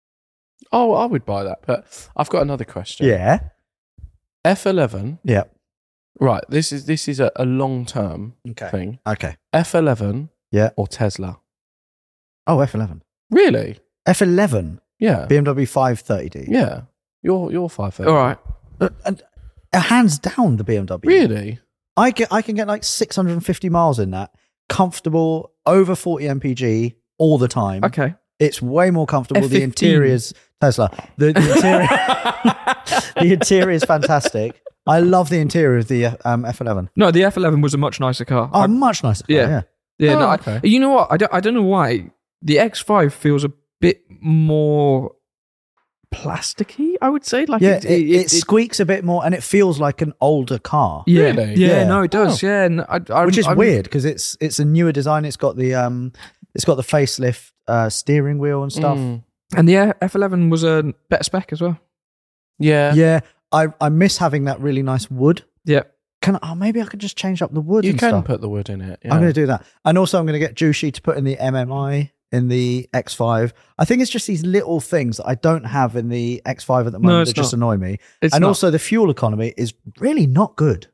Oh, I would buy that. But I've got another question. Yeah. F eleven. Yeah. Right. This is this is a, a long term Okay. thing. Okay. F eleven. Yeah. Or Tesla. Oh, F eleven. Really? F eleven. Yeah. B M W five thirty D. Yeah. You're you're five foot. All right. Uh, and uh, hands down the B M W. Really? I get I can get like six hundred fifty miles in that, comfortable, over forty M P G all the time. Okay. It's way more comfortable. F The fifteen. interior's Tesla. The, the interior, the interior is fantastic. I love the interior of the um, F eleven. No, the F eleven was a much nicer car. Oh, I- much nicer. car, Yeah. yeah. yeah. Oh, no, I- okay. you know what? I don't. I don't know why the X five feels a bit more plasticky. I would say, like Yeah, it, it, it, squeaks a bit more, and it feels like an older car, yeah, Really? yeah, Yeah. no, it does. Oh. Yeah, and I, I, which is I'm- weird because it's it's a newer design. It's got the um, it's got the facelift uh, steering wheel and stuff. Mm. And the F eleven was a better spec as well. Yeah. Yeah, I I miss having that really nice wood. Yeah. Can oh maybe I could just change up the wood. You and can stuff. put the wood in it. Yeah. I'm going to do that, and also I'm going to get Juicy to put in the M M I in the X five. I think it's just these little things that I don't have in the X five at the No, moment it's that just not. annoy me. It's and not- also the fuel economy is really not good.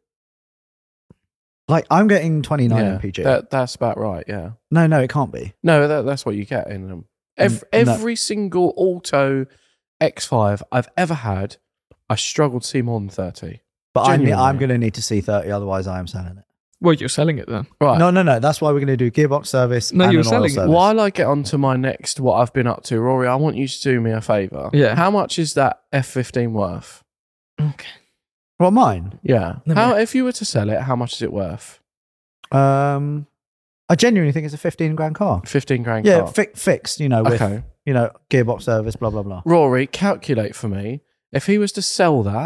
Like I'm getting twenty-nine yeah. M P G. That, that's about right. Yeah. no, no, it can't be. No, that, that's what you get in them. Every, Mm, no. every single auto X five I've ever had, I struggled to see more than thirty. But I'm, Genuinely. I'm going to need to see thirty, otherwise I am selling it. Well, you're selling it then. Right. No, no, no. That's why we're going to do gearbox service. No, and you're an oil selling it. service. While I get on to my next, what I've been up to, Rory, I want you to do me a favour. Yeah. How much is that F fifteen worth? Okay. Well, mine. Yeah. Let me- How if you were to sell it, how much is it worth? Um, I genuinely think it's a fifteen grand car. Fifteen grand. Yeah, car. fi- fixed. You know, with Okay. you know gearbox service, blah blah blah. Rory, calculate for me. If he was to sell that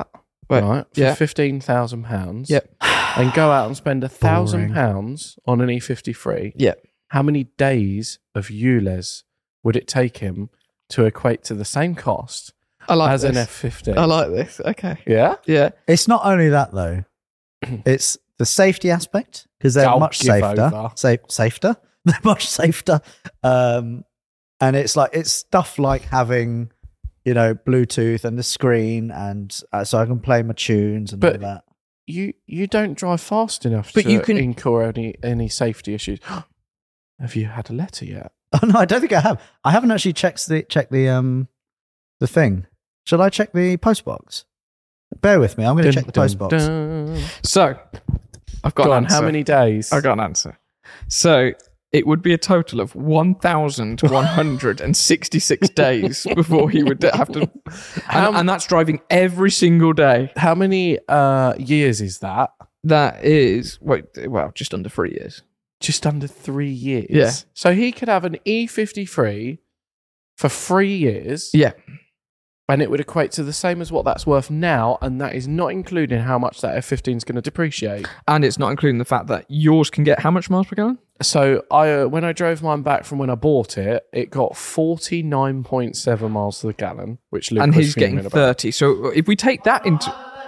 Wait, right, for yeah. fifteen thousand pounds, Yep. and go out and spend a thousand Boring. pounds on an E fifty-three, Yep. how many days of U L E S would it take him to equate to the same cost I like as this. an F fifteen? I like this. Okay. Yeah? Yeah. It's not only that though; it's the safety aspect because they're I'll much give safer. over. Safe, safer. They're much safer. Um, and it's like it's stuff like having, you know, Bluetooth and the screen, and uh, so I can play my tunes and But- all that. You you don't drive fast enough But to you can- incur any, any safety issues. Have you had a letter yet? Oh no, I don't think I have. I haven't actually checked the checked the um the thing. Shall I check the postbox? Bear with me. I'm going to check the postbox. So, I've got Go an on, answer. how many days? I got an answer. So, it would be a total of one thousand one hundred sixty-six days before he would have to. How- And, and that's driving every single day. How many uh, years is that? That is, wait, well, just under three years. Just under three years. Yeah. So he could have an E fifty-three for three years. Yeah. And it would equate to the same as what that's worth now. And that is not including how much that F fifteen is going to depreciate. And it's not including the fact that yours can get how much miles per gallon? So I, uh, when I drove mine back from when I bought it, it got forty-nine point seven miles to the gallon, which Luke And was he's getting fuming about. thirty. So if we take that into...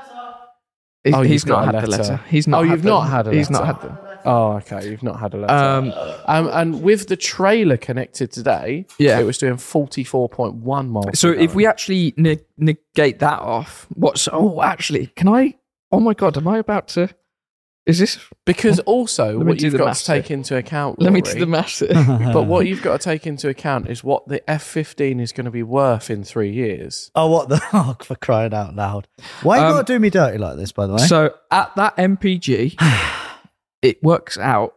He's, Oh, he's you've not got had a the letter. letter. He's not Oh, had you've the- not had a He's not letter. had the... Oh, okay. You've not had a letter. Um, Um, and with the trailer connected today, Yeah. it was doing forty-four point one miles. So per if gallon. we actually ne- negate that off, what's... Oh, actually, can I... Oh my God, am I about to... Is this... Because also, Let me what do you've the got maths to take into account, Let me Rory, do the maths. but what you've got to take into account is what the F fifteen is going to be worth in three years. Oh, what the oh, for crying out loud! Why you Um, got to do me dirty like this? By the way, So at that M P G, it works out...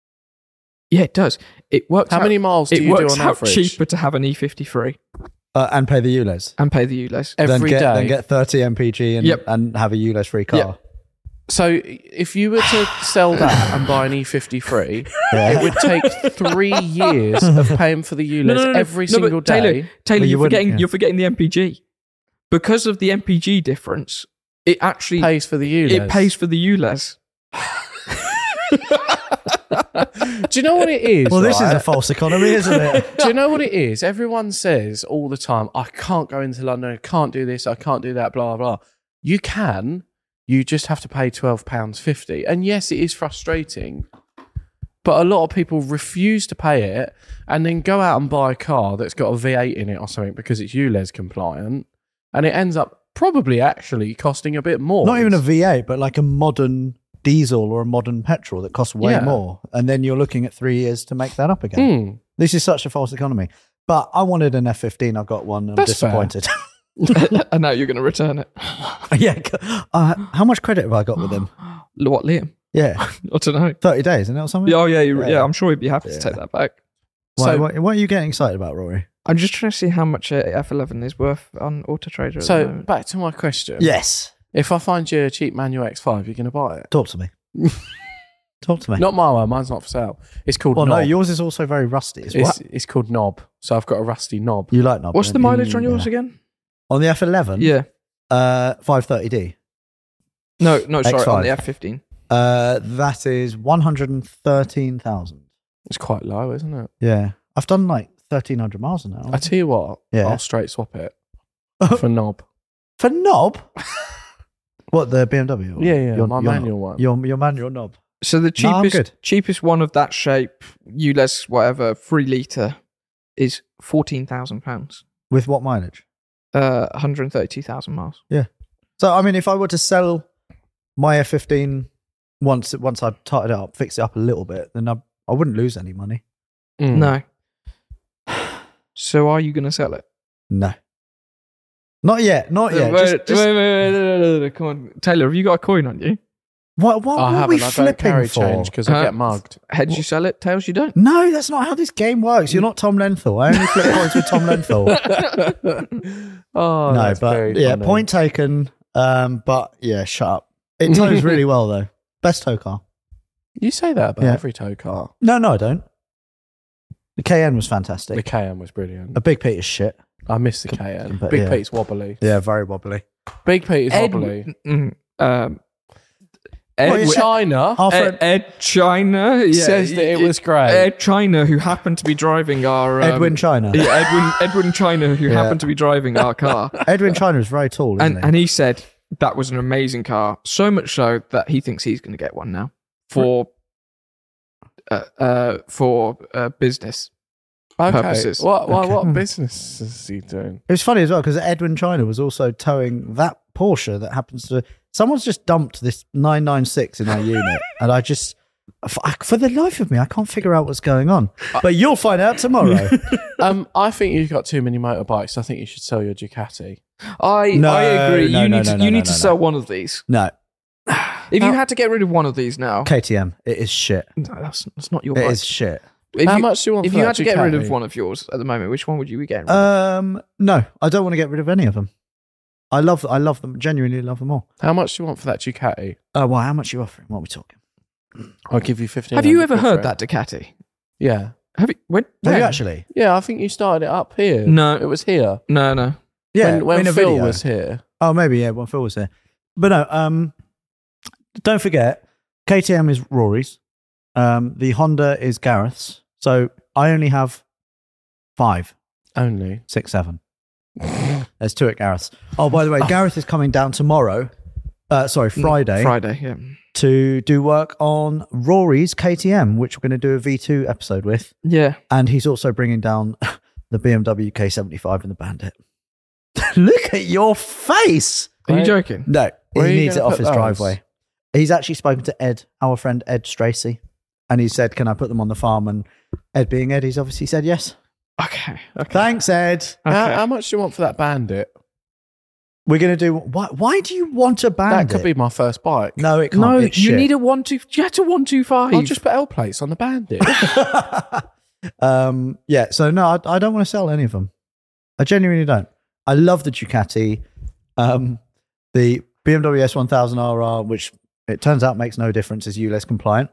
Yeah, it does. It works How out... many miles do It you do works on out average? cheaper to have an E fifty-three uh, and pay the U L E S. and pay the U L E S. Then Every get day. then get thirty M P G and Yep. and have a U L E S free car. Yep. So if you were to sell that and buy an E fifty-three, Yeah. it would take three years of paying for the U L E S every no, but single Taylor, day. Taylor, Well, you you're wouldn't, forgetting yeah. you're forgetting the M P G. Because of the M P G difference, it actually Pays for the U L E S. it pays for the U L E S. Do you know what it is? Well, this is right? a false economy, isn't it? Do you know what it is? Everyone says all the time, I can't go into London, I can't do this, I can't do that, blah, blah. You can, you just have to pay twelve pounds fifty. And yes, it is frustrating, but a lot of people refuse to pay it and then go out and buy a car that's got a V eight in it or something because it's U L E S compliant, and it ends up probably actually costing a bit more. Not even a V eight, but like a modern diesel or a modern petrol that costs way Yeah. more, and then you're looking at three years to make that up again. Hmm. This is such a false economy. But I wanted an F fifteen. I got one. I'm That's fair. disappointed. And now you're going to return it. yeah. Uh, how much credit have I got with them? What, Liam? Yeah, I don't know. thirty days, isn't it, or something? Yeah, oh yeah, you, yeah. Yeah. I'm sure he'd be happy to Yeah. take that back. Why, So- what, what are you getting excited about, Rory? I'm just trying to see how much a F eleven is worth on Auto Trader. At the So moment. back to my question. Yes. If I find you a cheap manual X five, you're going to buy it? Talk to me. Talk to me. Not my one. Mine's not for sale. It's called well, Knob. no, yours is also very rusty. It's it's, what? it's called Knob. So I've got a rusty knob. You like knob? What's the don't you? mileage on yours Yeah. again? On the F eleven? Yeah. Uh, five thirty D. No, no, sorry, X five. on the F fifteen. Uh, that is one hundred thirteen thousand. It's quite low, isn't it? Yeah. I've done like thirteen hundred miles an hour. I tell you what, Yeah. I'll straight swap it for Knob. For knob? What, the B M W? Yeah, yeah, Your, my your manual knob. one. Your, your manual knob. So the No, I'm cheapest good. cheapest one of that shape, U L E S, whatever, three litre, is fourteen thousand pounds. With what mileage? Uh, one hundred thirty-two thousand miles. So, I mean, if I were to sell my F fifteen once once I'd tightened it up, fix it up a little bit, then I, I wouldn't lose any money. Mm. No. So are you going to sell it? No. Not yet. Not yet. wait, Just, just, wait, wait, wait, wait, wait, come on. Taylor, have you got a coin on you? what what, I what are we haven't. I don't flipping carry for? change because I Huh? get mugged. Heads you sell it, tails you don't. No, that's not how this game works. You're not Tom Lenthal. I only flip coins with Tom Lenthal. oh, no, that's but very yeah, funny. point taken. Um, but yeah, shut up. It tows really well though. Best tow car. You say that about Yeah. every tow car. No, no, I don't. The K N was The fantastic. K M was brilliant. A Big Pete is shit. I miss the K M. but Big yeah. Pete's wobbly. Yeah, very wobbly. Big Pete is Ed, wobbly. mm, um, Ed, Well, yeah. China Our Ed, friend Ed China yeah, says that it was great. Ed China, who happened to be driving our um, Edwin China. yeah, Edwin Edwin China, who Yeah. happened to be driving our car, Edwin China is very tall, isn't and he? and he said that was an amazing car. So much so that he thinks he's going to get one now for uh, uh, for uh, business. okay. purposes. What, what, Okay. what business is he doing? It was funny as well because Edwin China was also towing that Porsche that happens to. Someone's just dumped this nine ninety-six in our unit, and I just, for, for the life of me, I can't figure out what's going on. But you'll find out tomorrow. Um, I think you've got too many motorbikes. I think you should sell your Ducati. I No, I agree. no, you no, need no, to no, you no, need to no, sell no. one of these. No, If you How- had to get rid of one of these now, K T M, it is shit. no, that's that's not your It bike. is shit. If How you, much do you want if for you that had to get rid of Ducati? one of yours at the moment, which one would you be getting rid of? Um, no, I don't want to get rid of any of them. I love, I love them. Genuinely love them all. How much do you want for that Ducati? Uh, well, how much are you offering? What are we talking? I'll give you fifteen. Have you ever heard that Ducati? Yeah. Have you? When? Have when? you actually? Yeah, I think you started it up here. No. It was here. No, no. Yeah, when, when in a Phil video. was here. Oh, maybe yeah. When Phil was there, but no. Um, don't forget, K T M is Rory's. Um, the Honda is Gareth's. So I only have five, Only. six, seven. There's two at Gareth's. Oh, by the way, Gareth is coming down tomorrow. Uh, sorry, Friday, Friday, yeah. to do work on Rory's K T M, which we're going to do a V two episode with. Yeah. And he's also bringing down the B M W K seventy-five and the Bandit. Look at your face. Are you Right. joking? No, Where are he you needs it gonna off put his those? driveway. He's actually spoken to Ed, our friend Ed Stracy, and he said, "Can I put them on the farm?" And Ed, being Ed, he's obviously said yes. Okay. Okay. Thanks, Ed. Okay. How, how much do you want for that Bandit? We're gonna do. Why? Why do you want a Bandit? That could be my first bike. No, it can't. No, It's you shit. need a one two. You had to one two five. I'll just put L plates on the Bandit. um, yeah. So no, I, I don't want to sell any of them. I genuinely don't. I love the Ducati, um, the B M W S one thousand R R, which it turns out makes no difference, is U L E S compliant.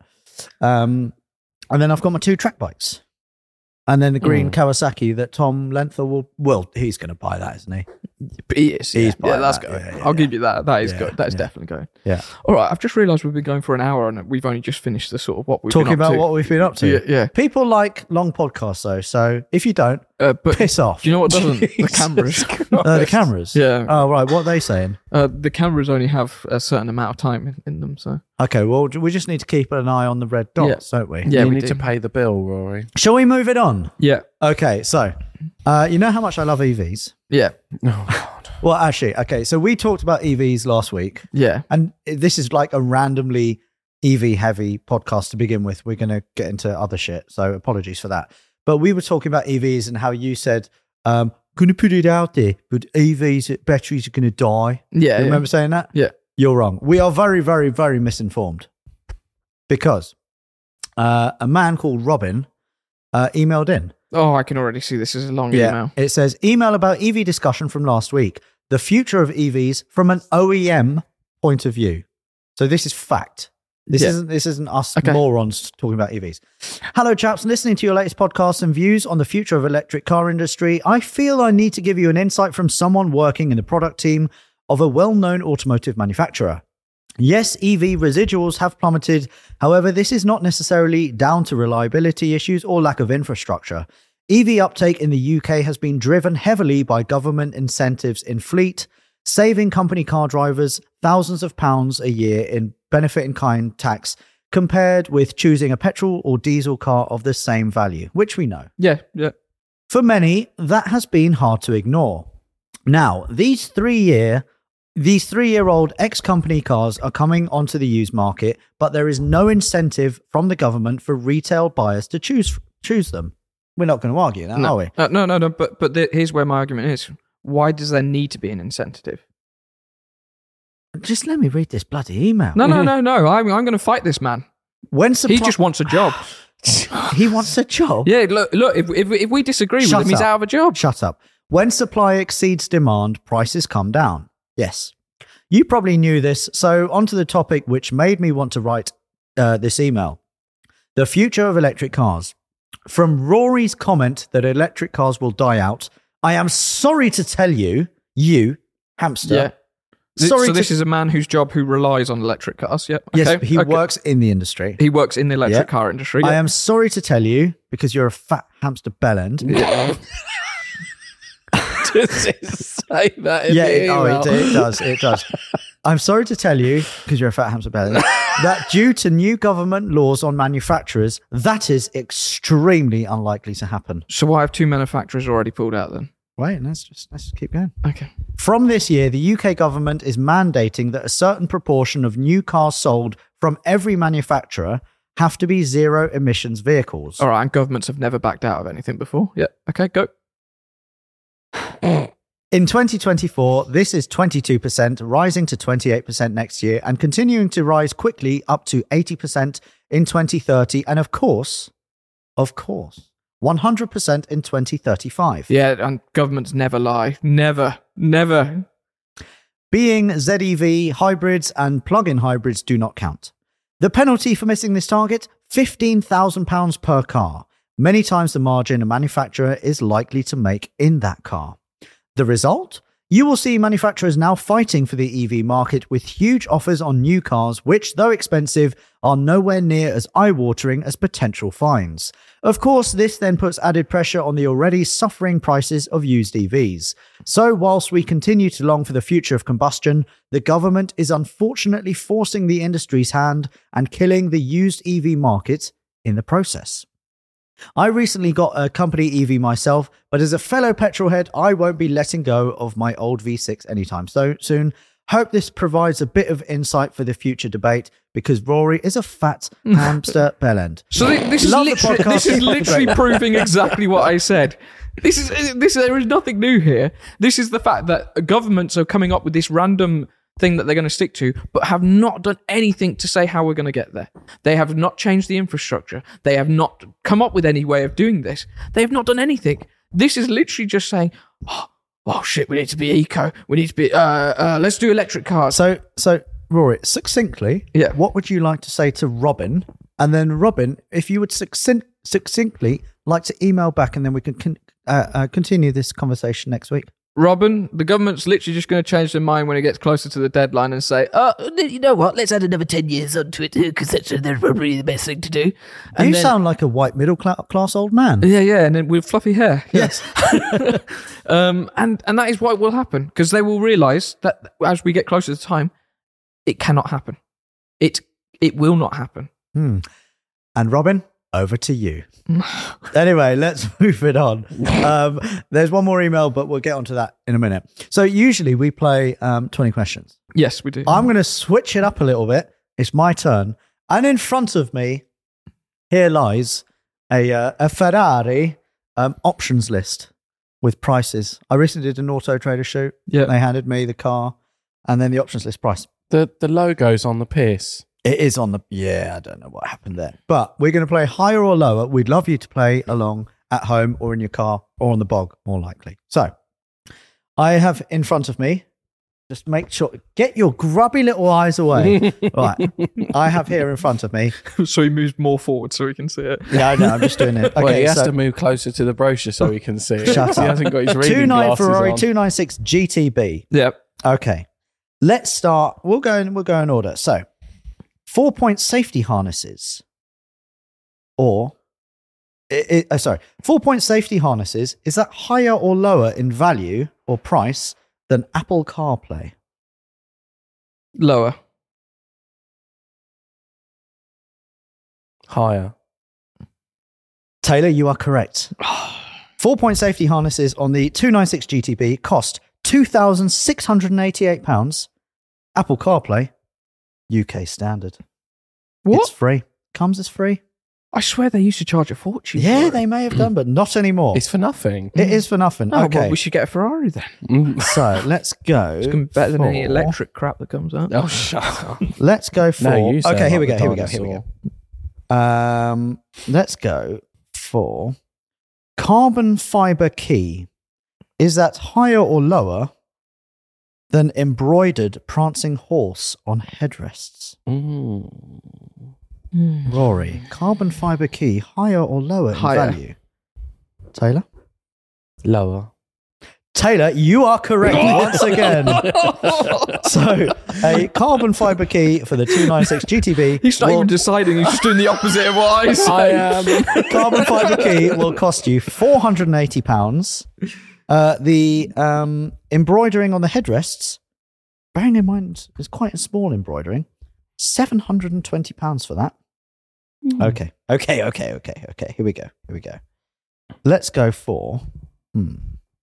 Um, and then I've got my two track bikes, and then the green Mm. Kawasaki that Tom Lenther will. Well, he's going to buy that, isn't he? He is. He's yeah, buying yeah that's that, going. yeah, yeah, I'll yeah. give you that. That is Yeah, good. That is yeah. definitely going. Yeah. All right. I've just realised we've been going for an hour and we've only just finished the sort of what we've Talking been up about to. what we've been up to. Yeah. yeah. People like long podcasts, though. So if you don't, Uh, but piss off. do you know what doesn't? The Jesus cameras. Uh, the cameras. Yeah. Oh right, what are they saying? Uh, the cameras only have a certain amount of time in, in them. So Okay, well we just need to keep an eye on the red dots, don't we? Yeah, you we need do. to pay the bill, Rory. Shall we move it on? yeah. Okay, so uh, you know how much I love E Vs. Yeah. Oh, God. Well, actually, okay, so we talked about E Vs last week, Yeah. and this is like a randomly E V heavy podcast to begin with. We're going to get into other shit, so apologies for that. But we were talking about E Vs and how you said, um, "Going to put it out there, but E Vs batteries are going to die." Yeah. You remember saying that? Yeah. You're wrong. We are very, very, very misinformed because uh, a man called Robin uh, emailed in. Oh, I can already see this is a long email. It says, email about E V discussion from last week. The future of E Vs from an O E M point of view. So this is fact. This Yeah. isn't this isn't us Okay. morons talking about E Vs. Hello, chaps. Listening to your latest podcasts and views on the future of electric car industry, I feel I need to give you an insight from someone working in the product team of a well-known automotive manufacturer. Yes, E V residuals have plummeted. However, this is not necessarily down to reliability issues or lack of infrastructure. E V uptake in the U K has been driven heavily by government incentives in fleet, saving company car drivers thousands of pounds a year in benefit in kind tax compared with choosing a petrol or diesel car of the same value, which we know. Yeah. Yeah. For many, that has been hard to ignore. Now, these three-year These three-year-old ex-company cars are coming onto the used market, but there is no incentive from the government for retail buyers to choose choose them. We're not going to argue that, No. are we? Uh, no, no, no. But but the, here's where my argument is: why does there need to be an incentive? Just let me read this bloody email. No, no, no, no. I'm I'm going to fight this man. When supply- He just wants a job. he wants a job. Yeah, look, look. If if, if we disagree Shut with him, he's up. out of a job. Shut up. When supply exceeds demand, prices come down. Yes. You probably knew this, so onto the topic which made me want to write uh, this email. The future of electric cars. From Rory's comment that electric cars will die out, I am sorry to tell you, you, hamster, Yeah. Th- Sorry so to- this is a man whose job who relies on electric cars. Yeah. Yes, Okay. he okay. works in the industry. He works in the electric Yeah. car industry. I Yeah. am sorry to tell you, because you're a fat hamster bellend. Does it say that in Yeah, the it, oh, email? it, it does. It does. I'm sorry to tell you, because you're a fat hamster bellend, that due to new government laws on manufacturers, that is extremely unlikely to happen. So why have two manufacturers already pulled out then? Wait, let's just let's just keep going. Okay. From this year, the U K government is mandating that a certain proportion of new cars sold from every manufacturer have to be zero emissions vehicles. All right. And governments have never backed out of anything before. Yeah. Okay. Go. In twenty twenty-four, this is twenty-two percent, rising to twenty-eight percent next year and continuing to rise quickly up to eighty percent in twenty thirty. And of course, of course, one hundred percent in twenty thirty-five. Yeah. And governments never lie. Never. Never. Being Z E V, hybrids and plug-in hybrids do not count. The penalty for missing this target, fifteen thousand pounds per car, many times the margin a manufacturer is likely to make in that car. The result? You will see manufacturers now fighting for the E V market with huge offers on new cars, which, though expensive, are nowhere near as eye-watering as potential fines. Of course, this then puts added pressure on the already suffering prices of used E Vs. So, whilst we continue to long for the future of combustion, the government is unfortunately forcing the industry's hand and killing the used E V market in the process. I recently got a company E V myself, but as a fellow petrolhead, I won't be letting go of my old V six anytime so soon. Hope this provides a bit of insight for the future debate, because Rory is a fat hamster bellend. So thi- this is Love the literally, podcast. this is literally proving exactly what I said. This is this. There is nothing new here. This is the fact that governments are coming up with this random thing that they're going to stick to, but have not done anything to say how we're going to get there. They have not changed the infrastructure. They have not come up with any way of doing this. They have not done anything. This is literally just saying, oh, oh shit, we need to be eco. We need to be, uh, uh, let's do electric cars. So, so Rory, succinctly, Yeah. what would you like to say to Robin? And then Robin, if you would succinct, succinctly like to email back, and then we can con- uh, uh, continue this conversation next week. Robin, the government's literally just going to change their mind when it gets closer to the deadline and say, oh, you know what, let's add another ten years onto it, because that's uh, that's probably the best thing to do. And you then- sound like a white middle cla- class old man. Yeah, yeah, and then with fluffy hair. Yes. um, and, and that is what will happen, because they will realise that as we get closer to time, it cannot happen. It it will not happen. Hmm. And Robin, over to you. Anyway, let's move it on. Um, there's one more email, but we'll get onto that in a minute. So usually we play um, twenty questions. Yes, we do. I'm going to switch it up a little bit. It's my turn. And in front of me, here lies a, uh, a Ferrari um, options list with prices. I recently did an Auto Trader shoot. Yeah. They handed me the car and then the options list price. The the logo's on the piss. It is on the... Yeah, I don't know what happened there. But we're going to play higher or lower. We'd love you to play along at home or in your car or on the bog, more likely. So, I have in front of me... Just make sure... Get your grubby little eyes away. Right. I have here in front of me... So he moves more forward so we can see it. Yeah, I know. I'm just doing it. Okay, well, he has so to move closer to the brochure so he can see it. Shut He up. hasn't got his reading two nine glasses Ferrari on. two ninety-six G T B. Yep. Okay. Let's start. We'll go in, we'll go in order. So, four-point safety harnesses, or it, it, oh, sorry, four-point safety harnesses. Is that higher or lower in value or price than Apple CarPlay? Lower. Higher. Taylor, you are correct. Four-point safety harnesses on the two ninety-six G T B cost two thousand six hundred eighty-eight pounds. Apple CarPlay, U K standard. What? It's free. Comes as free. I swear they used to charge a fortune. Yeah, for it. they may have done, but not anymore. It's for nothing. It is for nothing. Oh, okay. well, we should get a Ferrari then. Mm. So let's go. It's going to be better than any for- electric crap that comes out. Oh, shut up. Let's go for. No, you sound okay, here we go. like Here a we go. Here we dinosaur. go. Um, let's go for carbon fiber key. Is that higher or lower than embroidered prancing horse on headrests? Mm. Rory, carbon fiber key higher or lower in Higher. value? Taylor, Lower. Taylor, you are correct once again. So, a carbon fiber key for the two ninety-six G T B. He's not will- even deciding. He's just doing the opposite of what I say. I am. Carbon fiber key will cost you four hundred eighty pounds. Uh, the um, embroidering on the headrests, bearing in mind it's quite a small embroidering, seven hundred twenty pounds for that. Mm. Okay, okay, okay, okay, okay. Here we go. Here we go. Let's go for hmm.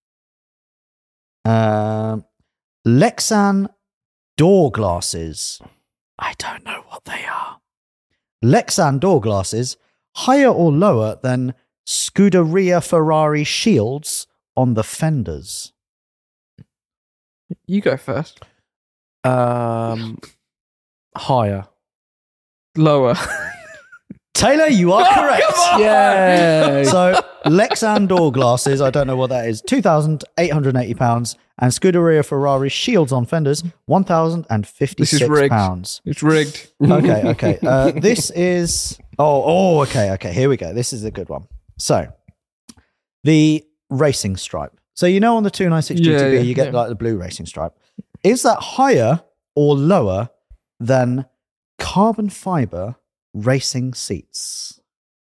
um, Lexan door glasses. I don't know what they are. Lexan door glasses, higher or lower than Scuderia Ferrari shields on the fenders? You go first. Um, higher. Lower. Taylor, you are correct. Yeah. So, Lexan door glasses, I don't know what that is, two thousand eight hundred eighty pounds, and Scuderia Ferrari shields on fenders, one thousand fifty-six pounds. It's rigged. Okay, okay. Uh, this is. Oh, oh, okay, okay. Here we go. This is a good one. So, the racing stripe. So, you know, on the two ninety-six Yeah, G T B, yeah, you get yeah. like the blue racing stripe. Is that higher or lower than carbon fiber racing seats?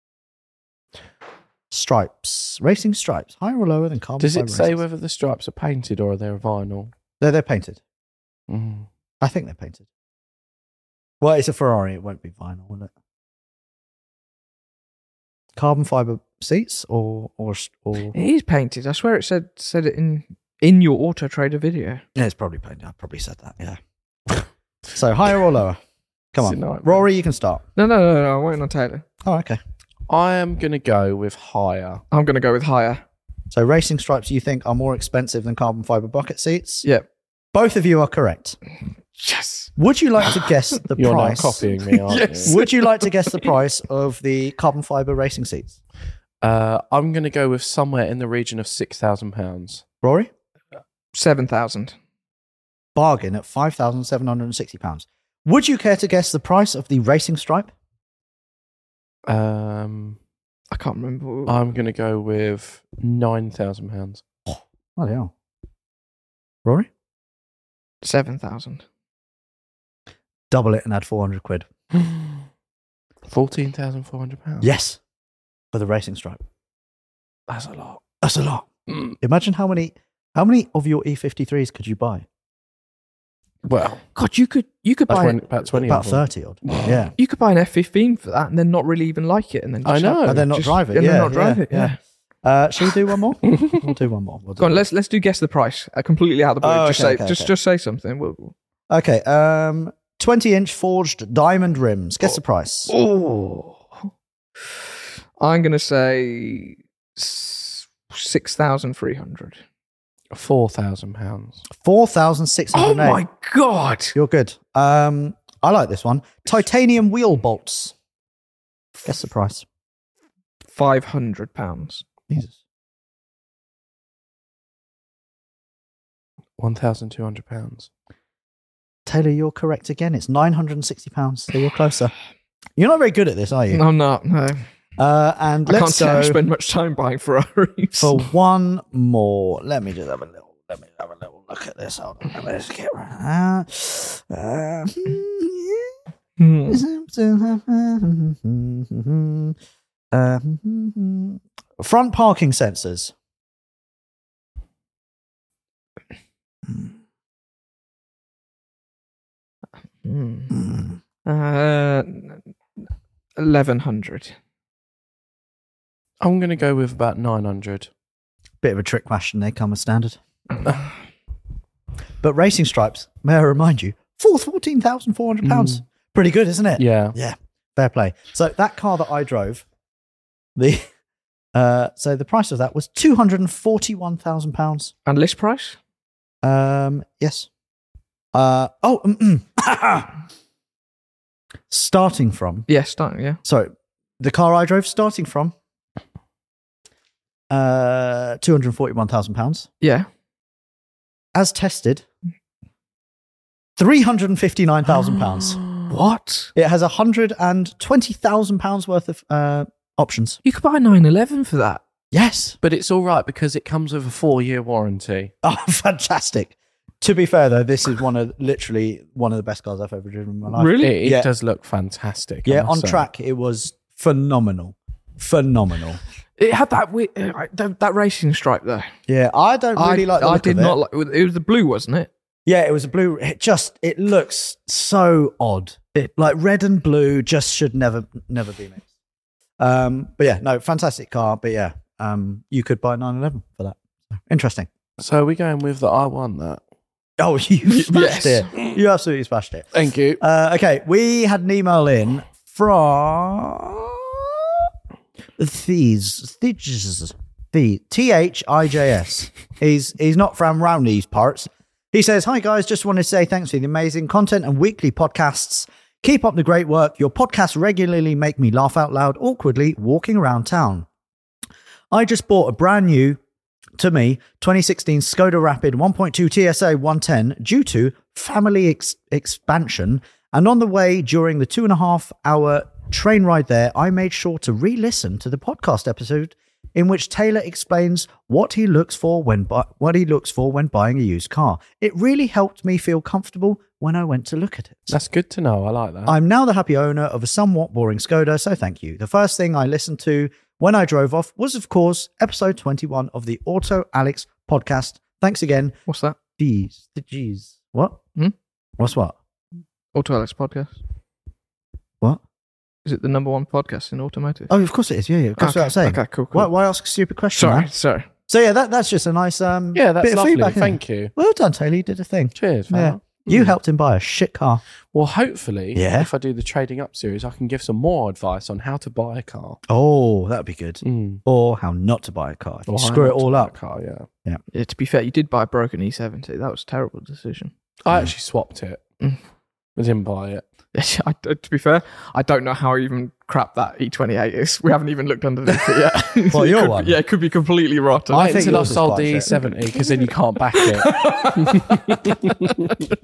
Stripes, racing stripes, higher or lower than carbon Does fiber it say racing whether the stripes are painted or are they vinyl? They're, they're painted. Mm. I think they're painted. Well, it's a Ferrari. It won't be vinyl, will it? Carbon fiber seats or or or It is painted. I swear it said said it in in your Auto Trader video. yeah, it's probably painted. I probably said that. Yeah. So higher or lower? Come It's a on, nightmare. Rory, you can start. No, no, no, no. I'm waiting on Taylor. Oh, okay. I am going to go with higher. I'm going to go with higher. So racing stripes, you think are more expensive than carbon fiber bucket seats? Yep. Both of you are correct. Yes. Would you like to guess the You're price? not copying me, aren't Yes. you? Would you like to guess the price of the carbon fiber racing seats? Uh, I'm going to go with somewhere in the region of six thousand pounds. Rory? Seven thousand. Bargain at five thousand seven hundred sixty pounds. Would you care to guess the price of the racing stripe? Um, I can't remember. I'm going to go with nine thousand pounds. Oh, hell. Rory? Seven thousand. Double it and add four hundred quid. fourteen thousand four hundred pounds? Yes. For the racing stripe. That's a lot. That's a lot. Mm. Imagine how many how many of your E fifty-threes could you buy? Well, God, you could you could about buy twenty, an, about twenty About of them. thirty odd. Yeah. you could buy an F fifteen for that, and then not really even like it, and then I just know. have- And then not just- drive it. and Yeah. then not drive yeah, it. Yeah. Uh, shall we do one more? We'll do one more. We'll do Go on, one let's let's do guess the price. Uh, completely out of the blue. Oh, just okay, say okay, just okay. just say something. We'll, more. Okay. Um, twenty inch forged diamond rims. Guess the price. oh, I'm gonna say six thousand three hundred. Four thousand pounds. Four thousand six Oh hundred eight. my god! You're good. Um, I like this one. Titanium wheel bolts. Guess the price. Five hundred pounds. Jesus. One thousand two hundred pounds. Taylor, you're correct again. It's nine hundred and sixty pounds. So you're closer. You're not very good at this, are you? I'm not. No, Uh, and I can't let's say I go spend much time buying Ferraris. for one more. Let me just have a little. Let me have a little look at this. Hold on. Let's get uh, uh, Hmm. uh, front parking sensors. Hmm. Uh, eleven hundred. I'm going to go with about nine hundred. Bit of a trick question. They come as standard. But racing stripes, may I remind you, for fourteen thousand four hundred pounds. Pretty good, isn't it? Yeah. Yeah, fair play. So that car that I drove, the uh, so the price of that was two hundred and forty-one thousand pounds. And list price? Um, yes. Uh, oh, mm, mm. starting from Yes, don't, yeah. sorry, the car I drove starting from uh two hundred forty-one thousand pounds Yeah. as tested. Three hundred and fifty-nine thousand pounds. What? It has a hundred and twenty thousand pounds worth of uh, options. You could buy a nine eleven for that. Yes. But it's all right because it comes with a four-year warranty. Oh, fantastic. To be fair, though, this is one of literally one of the best cars I've ever driven in my life. Really? It, it Yeah. does look fantastic. I Yeah, must on say. track, it was phenomenal. Phenomenal. It had that we- uh, that, that racing stripe though. Yeah, I don't really I, like the I look did of not it. like. It was the blue, wasn't it? Yeah, it was a blue. It just, it looks so odd. It, like red and blue just should never, never be mixed. Um, but yeah, no, fantastic car. But yeah, um, you could buy a nine eleven for that. Interesting. So are we going with that I won that? Oh, you smashed Yes. it. You absolutely smashed it. Thank you. Uh, okay, we had an email in from Thieves. Thieves. The T H I J S. He's he's not from around these parts. He says, "Hi guys, just wanted to say thanks for the amazing content and weekly podcasts. Keep up the great work. Your podcasts regularly make me laugh out loud awkwardly walking around town. I just bought a brand new, to me, twenty sixteen Skoda Rapid one point two T S A one ten due to family ex- expansion, and on the way during the two and a half hour train ride there, I made sure to re-listen to the podcast episode in which Taylor explains what he looks for when bu- what he looks for when buying a used car. It really helped me feel comfortable when I went to look at it. That's good to know. I like that. I'm now the happy owner of a somewhat boring Skoda, so thank you. The first thing I listened to when I drove off was, of course, episode twenty-one of the Auto Alex podcast. Thanks again. What's that? Jeez. The G's. What? Hmm? What's what? Auto Alex podcast. What? Is it the number one podcast in automotive? Oh, of course it is. Yeah, yeah. That's okay. what I'm saying. Okay, cool, cool. Why, why ask a stupid question? Sorry, man? sorry. So yeah, that, that's just a nice um, yeah, that's bit of lovely. feedback. isn't Thank it? you. Well done, Taylor. You did a thing. Cheers, Yeah. fella. You Mm. helped him buy a shit car. Well, hopefully, Yeah. if I do the Trading Up series, I can give some more advice on how to buy a car. Oh, that'd be good. Mm. Or how not to buy a car. If you Or how screw it not to all buy a up. car, yeah. Yeah, to be fair, you did buy a broken E seventy. That was a terrible decision. I actually swapped it. Mm. I didn't buy it. I, to be fair, I don't know how even crap that E twenty-eight is. We haven't even looked underneath it yet. Well, It your could- one? Yeah, it could be completely rotten. I I think think until I've yours is sold quite the E shit. seventy because then you can't back it.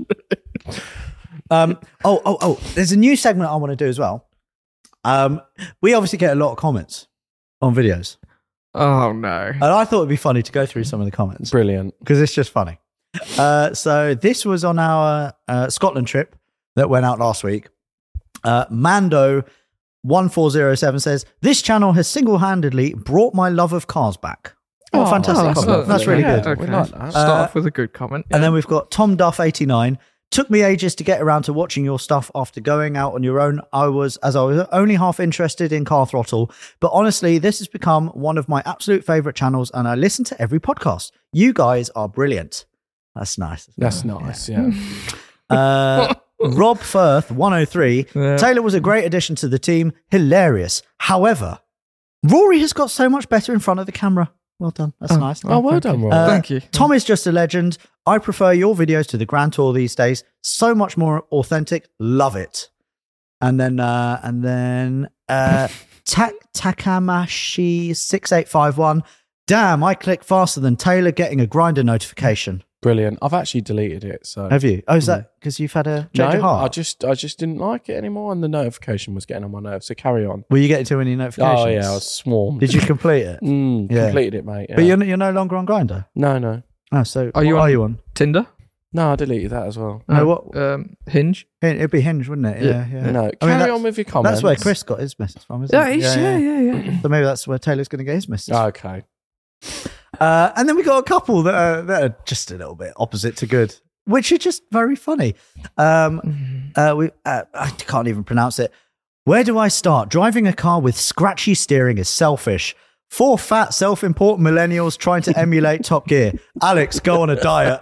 Um, oh, oh, oh, there's a new segment I want to do as well. Um, we obviously get a lot of comments on videos. Oh no! And I thought it'd be funny to go through some of the comments Brilliant. because it's just funny. Uh, so this was on our uh, Scotland trip that went out last week. Uh, Mando one four zero seven says, "This channel has single-handedly brought my love of cars back." Oh, Oh, fantastic that's comment. lovely. That's really Yeah. good. Okay. We like that. Start Uh, off with a good comment. And then we've got Tom Duff eighty-nine. Took me ages to get around to watching your stuff after going out on your own. I was, as I was only half interested in Car Throttle, but honestly, this has become one of my absolute favorite channels, and I listen to every podcast. You guys are brilliant. That's nice. That's nice, yeah. Uh, Rob Firth, one oh three. Yeah. Taylor was a great addition to the team. Hilarious. However, Rory has got so much better in front of the camera. Well done. That's Oh, nice. Oh, well thank done, you. Rob. Uh, Thank you. Tom is just a legend. I prefer your videos to the Grand Tour these days. So much more authentic. Love it. And then, uh, and then, uh, Tak Takamashi six eight five one. Damn, I click faster than Taylor getting a grinder notification. Brilliant. I've actually deleted it. So Have you? Oh, is that because you've had a change no, of heart? I just I just didn't like it anymore, and the notification was getting on my nerves. So carry on. Were you getting too many notifications? Oh yeah, I was swarmed. Did you complete it? Mm, Yeah. Completed it, mate. Yeah. But you're, you're no longer on Grinder. no, no, Oh, so Are what you are on- you on? Tinder? no. I deleted that as well. No, Uh, what- Um, Hinge? It'd be Hinge, wouldn't it? Yeah, Yeah. yeah. No, I mean, carry that's- on with your comments. That's where Chris got his message from, isn't Yeah, it? he's, yeah, yeah, yeah. So maybe that's where Taylor's going to get his message. Okay. Uh, and then we got a couple that are, that are just a little bit opposite to good, which are just very funny. Um, uh, we uh, I can't even pronounce it. Where do I start? Driving a car with scratchy steering is selfish. Four fat, self-important millennials trying to emulate Top Gear. Alex, go on a diet.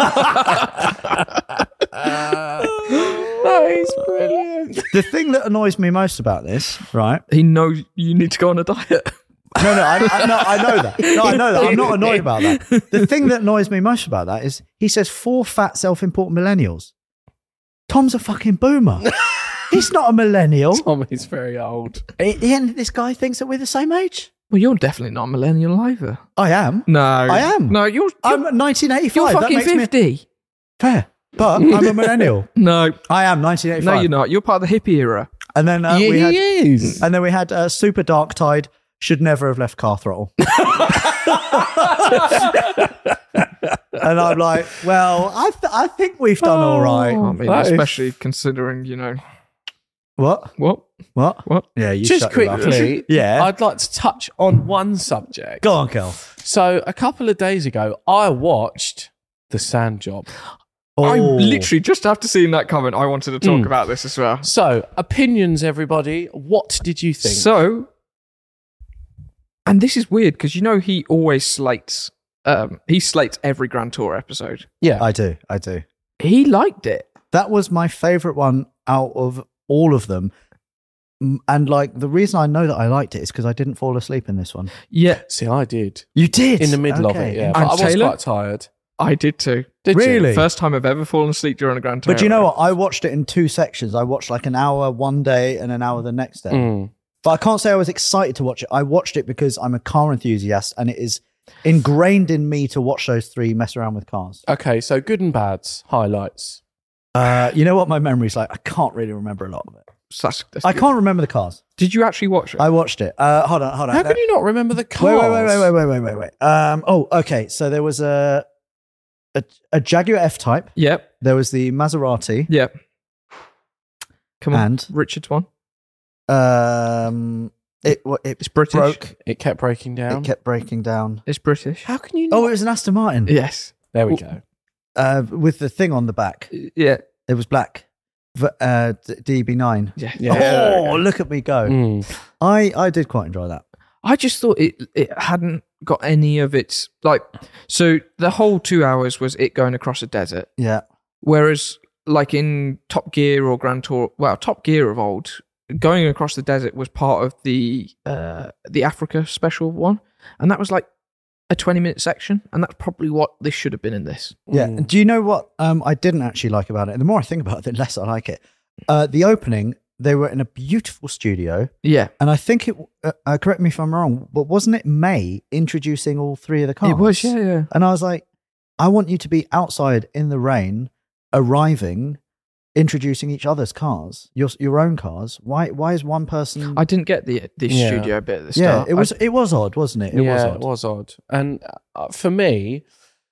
That is brilliant. The thing that annoys me most about this, right? He knows you need to go on a diet. No, no, I, I, no, I know that. No, I know that. I'm not annoyed about that. The thing that annoys me most about that is he says four fat, self-important millennials. Tom's a fucking boomer. He's not a millennial. Tommy's very old. And this guy thinks that we're the same age. Well, you're definitely not a millennial either. I am. No. I am. No, you're, you're, I'm nineteen eighty-five. you're That fucking makes me fifty. fair. But I'm a millennial. No. I am nineteen eighty-five. No, you're not. You're part of the hippie era. And then uh, yeah, we had, he is. and then we had uh, Super Dark Tide. should never have left car throttle. And I'm like, well, I th- I think we've done all right. I mean, That is- especially considering, you know, What? what? What? What? Yeah, you Just shut your mouth. quickly, Yeah. I'd like to touch on one subject. Go on, Kel. So a couple of days ago, I watched The Sand Job. I Oh. literally, just after seeing that comment, I wanted to talk Mm. about this as well. So opinions, everybody. What did you think? So, and this is weird because you know he always slates, um, he slates every Grand Tour episode. yeah, I do. I do. He liked it. That was my favorite one out of all of them. Mm, And like the reason I know that I liked it is because I didn't fall asleep in this one. Yeah, see, I did You did in the middle of Okay. it. Yeah, And but I was Taylor? quite tired. I did too. Did Really? you? First time I've ever fallen asleep during a Grand Tour. But you know what? I watched it in two sections. I watched like an hour one day and an hour the next day. Mm. But I can't say I was excited to watch it. I watched it because I'm a car enthusiast and it is ingrained in me to watch those three mess around with cars. Okay, so good and bads, highlights. Uh, you know what my memory's like? I can't really remember a lot of it. So that's, that's I good. can't remember the cars. Did you actually watch it? I watched it. Uh, hold on, hold on. How can you not remember the Wait, cars? wait, wait, wait, wait, wait, wait, wait, wait. Um, oh, okay. So there was a, a a Jaguar F-Type. Yep. There was the Maserati, Yep. Come on, and Richard's one. um, it what it It's British. broke. It kept breaking down. It kept breaking down. It's British. How can you not? Oh, it was an Aston Martin. Yes. there we Oh. go. Uh, with the thing on the back. Yeah. It was black. V- uh, D B nine. Yeah. Yeah. Oh, look at me go! Mm. I I did quite enjoy that. I just thought it it hadn't got any of its like. So the whole two hours was it going across a desert, Yeah, whereas like in Top Gear or Grand Tour, well, Top Gear of old, going across the desert was part of the uh, the Africa special one, and that was like a twenty minute section, and that's probably what this should have been in this. yeah. Mm. Do you know what um, I didn't actually like about it? And the more I think about it, the less I like it. Uh, the opening, they were in a beautiful studio, Yeah, and I think it. Uh, uh, correct me if I'm wrong, but wasn't it May introducing all three of the cars? it was. Yeah, yeah. And I was like, I want you to be outside in the rain, arriving, introducing each other's cars, your your own cars. Why why is one person? I didn't get the the Yeah. studio bit at the yeah, start. it was it was odd, wasn't it? It yeah, was odd. it was odd. And uh, for me,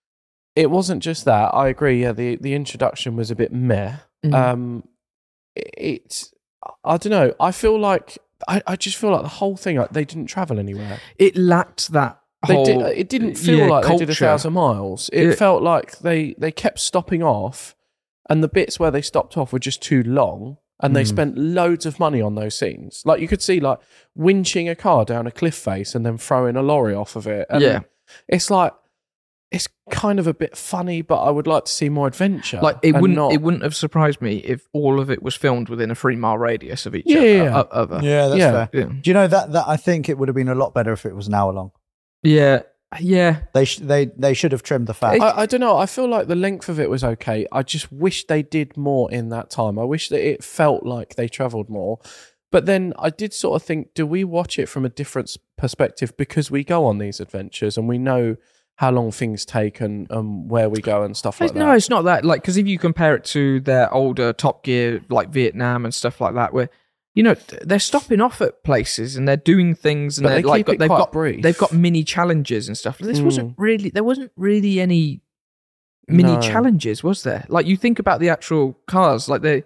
it wasn't just that. I agree. Yeah, the the introduction was a bit meh. Mm. Um, it, it's I don't know. I feel like I, I just feel like the whole thing. Like, they didn't travel anywhere. It lacked that They whole. did. It didn't feel yeah, like they did a culture. thousand miles. It Yeah. felt like they they kept stopping off, and the bits where they stopped off were just too long. And they Mm. spent loads of money on those scenes. Like you could see, like winching a car down a cliff face and then throwing a lorry off of it. And Yeah. it's like it's kind of a bit funny, but I would like to see more adventure. Like it and wouldn't not- it wouldn't have surprised me if all of it was filmed within a three mile radius of each Yeah, other. yeah, yeah. o- other. Yeah, that's Yeah. fair. Yeah. Do you know that that I think it would have been a lot better if it was an hour long. Yeah. Yeah. They sh- they they should have trimmed the fat. I, I don't know. I feel like the length of it was okay. I just wish they did more in that time. I wish that it felt like they travelled more. But then I did sort of think, do we watch it from a different s- perspective because we go on these adventures and we know how long things take and um, where we go and stuff like no, that? it's not that. Like, because if you compare it to their older Top Gear, like Vietnam and stuff like that, where you know they're stopping off at places and they're doing things, and But they're they like keep it they've quite got brief. they've got mini challenges and stuff. This Mm. wasn't really. There wasn't really any mini No. challenges, was there? Like you think about the actual cars, like they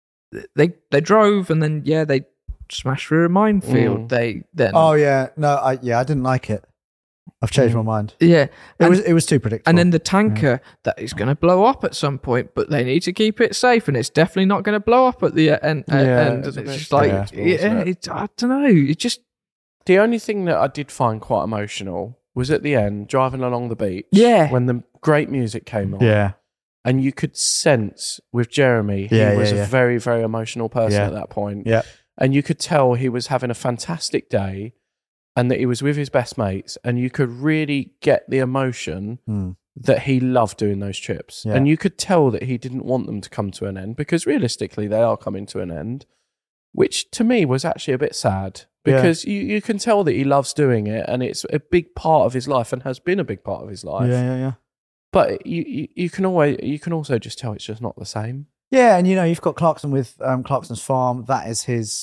they they drove and then yeah they smashed through a minefield. Mm. They then oh yeah, no, I yeah, I didn't like it. I've changed Mm. my mind. yeah. It And- was it was too predictable. And then the tanker that is going to blow up at some point, but they need to keep it safe, and it's definitely not going to blow up at the end. Uh, Yeah, end. it's And a it's bit just like, predictable, yeah, isn't it? it, I don't know. It just, The only thing that I did find quite emotional was at the end, driving along the beach. Yeah. When the great music came on. yeah, And you could sense with Jeremy, he Yeah, was yeah, a yeah. very, very emotional person Yeah. at that point. Yeah. And you could tell he was having a fantastic day and that he was with his best mates. And you could really get the emotion Hmm. that he loved doing those trips. Yeah. And you could tell that he didn't want them to come to an end because realistically, they are coming to an end, which to me was actually a bit sad Yeah. because you, you can tell that he loves doing it and it's a big part of his life and has been a big part of his life. yeah, yeah, yeah. But you, you, you can always you can also just tell it's just not the same. Yeah, and you know you've got Clarkson with um, Clarkson's farm. That is his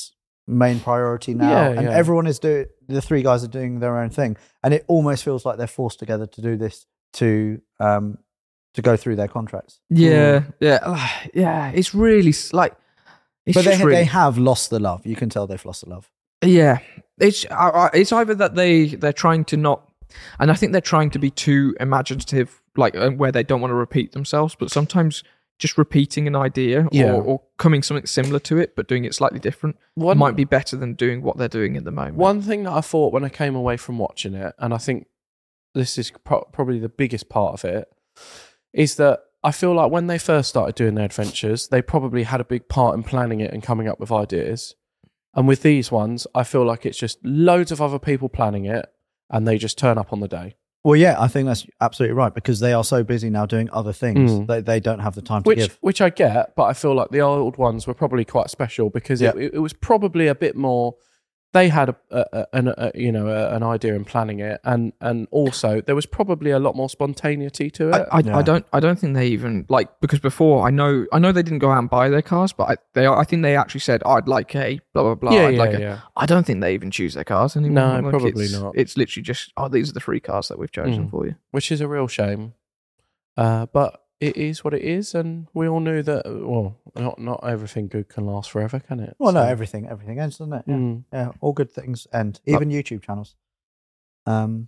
main priority now, Yeah, and yeah. everyone is doing. The three guys are doing their own thing, and it almost feels like they're forced together to do this to um to go through their contracts. Yeah, yeah, yeah. It's really s- like, it's But they just really, they have lost the love. You can tell they've lost the love. yeah. It's I, I, it's either that they they're trying to not, and I think they're trying to be too imaginative, like uh, where they don't want to repeat themselves. But sometimes just repeating an idea Yeah. or, or coming something similar to it, but doing it slightly different, One- might be better than doing what they're doing at the moment. One thing that I thought when I came away from watching it, and I think this is pro- probably the biggest part of it, is that I feel like when they first started doing their adventures, they probably had a big part in planning it and coming up with ideas. And with these ones, I feel like it's just loads of other people planning it, and they just turn up on the day. Well, yeah, I think that's absolutely right because they are so busy now doing other things Mm. that they don't have the time to Which, give. which I get, but I feel like the old ones were probably quite special because Yeah. it, it was probably a bit more. They had a, a, a, an, a you know a, an idea in planning it, and and also there was probably a lot more spontaneity to it. I, I, Yeah. I don't I don't think they even like because before I know I know they didn't go out and buy their cars, but I, they I think they actually said oh, I'd like a blah blah blah. yeah, I'd yeah, like a, yeah. I don't think they even choose their cars anymore. No, Like, probably it's, not. It's literally just oh these are the three cars that we've chosen Mm. for you. Which is a real shame. Uh, but it is what it is, and we all knew that. Well, not not everything good can last forever, can it? Well, no, So- everything everything ends, doesn't it? Yeah, Mm. yeah all good things end, even YouTube channels. Um,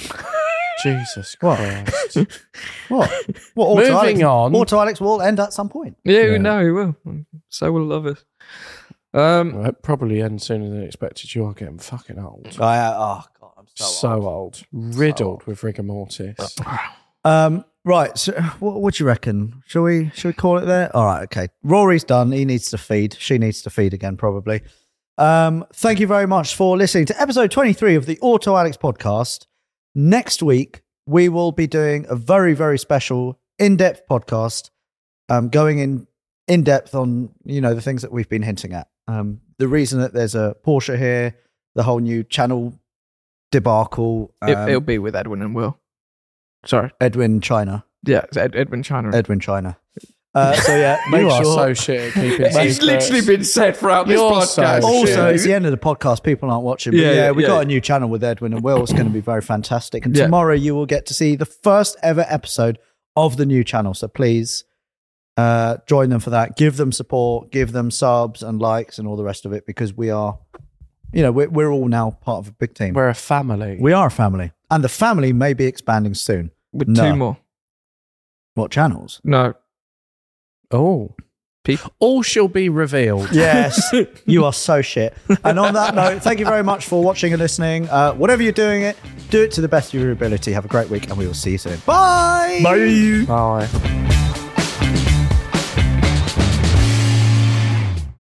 Jesus What? Christ! what? What? Auto Moving Alex, on. Auto Alex will end at some point. Yeah, Yeah. no, we will. So will love us. Um, Well, it probably ends sooner than expected. You are getting fucking old. I, uh, oh God, I'm so, So, old. old, riddled with rigor mortis. Um, right. So, what, what do you reckon? Shall we? Shall we call it there? All right. Okay. Rory's done. He needs to feed. She needs to feed again, probably. Um, thank you very much for listening to episode twenty-three of the Auto Alex podcast. Next week we will be doing a very, very special, in-depth podcast, um, going in in depth on you know the things that we've been hinting at. Um, the reason that there's a Porsche here, the whole new channel debacle. Um, it, it'll be with Edwin and Will. Sorry, Edwin China. yeah, it's Ed, Edwin China. Edwin China. Uh, so yeah, make You are sure. so shit at keeping it's secrets. literally been said throughout this You're podcast. so Also, shit. it's the end of the podcast. People aren't watching. But Yeah, yeah, yeah, we yeah. got a new channel with Edwin and Will. It's going to be very fantastic. And Yeah. tomorrow you will get to see the first ever episode of the new channel. So please uh, join them for that. Give them support. Give them subs and likes and all the rest of it because we are, you know, we're, we're all now part of a big team. We're a family. We are a family. And the family may be expanding soon. with No. two more. What channels? No, oh, people. all shall be revealed. Yes, you are so shit. And on that note, thank you very much for watching and listening. Uh, whatever you're doing it, do it to the best of your ability. Have a great week, and we will see you soon. Bye. Bye.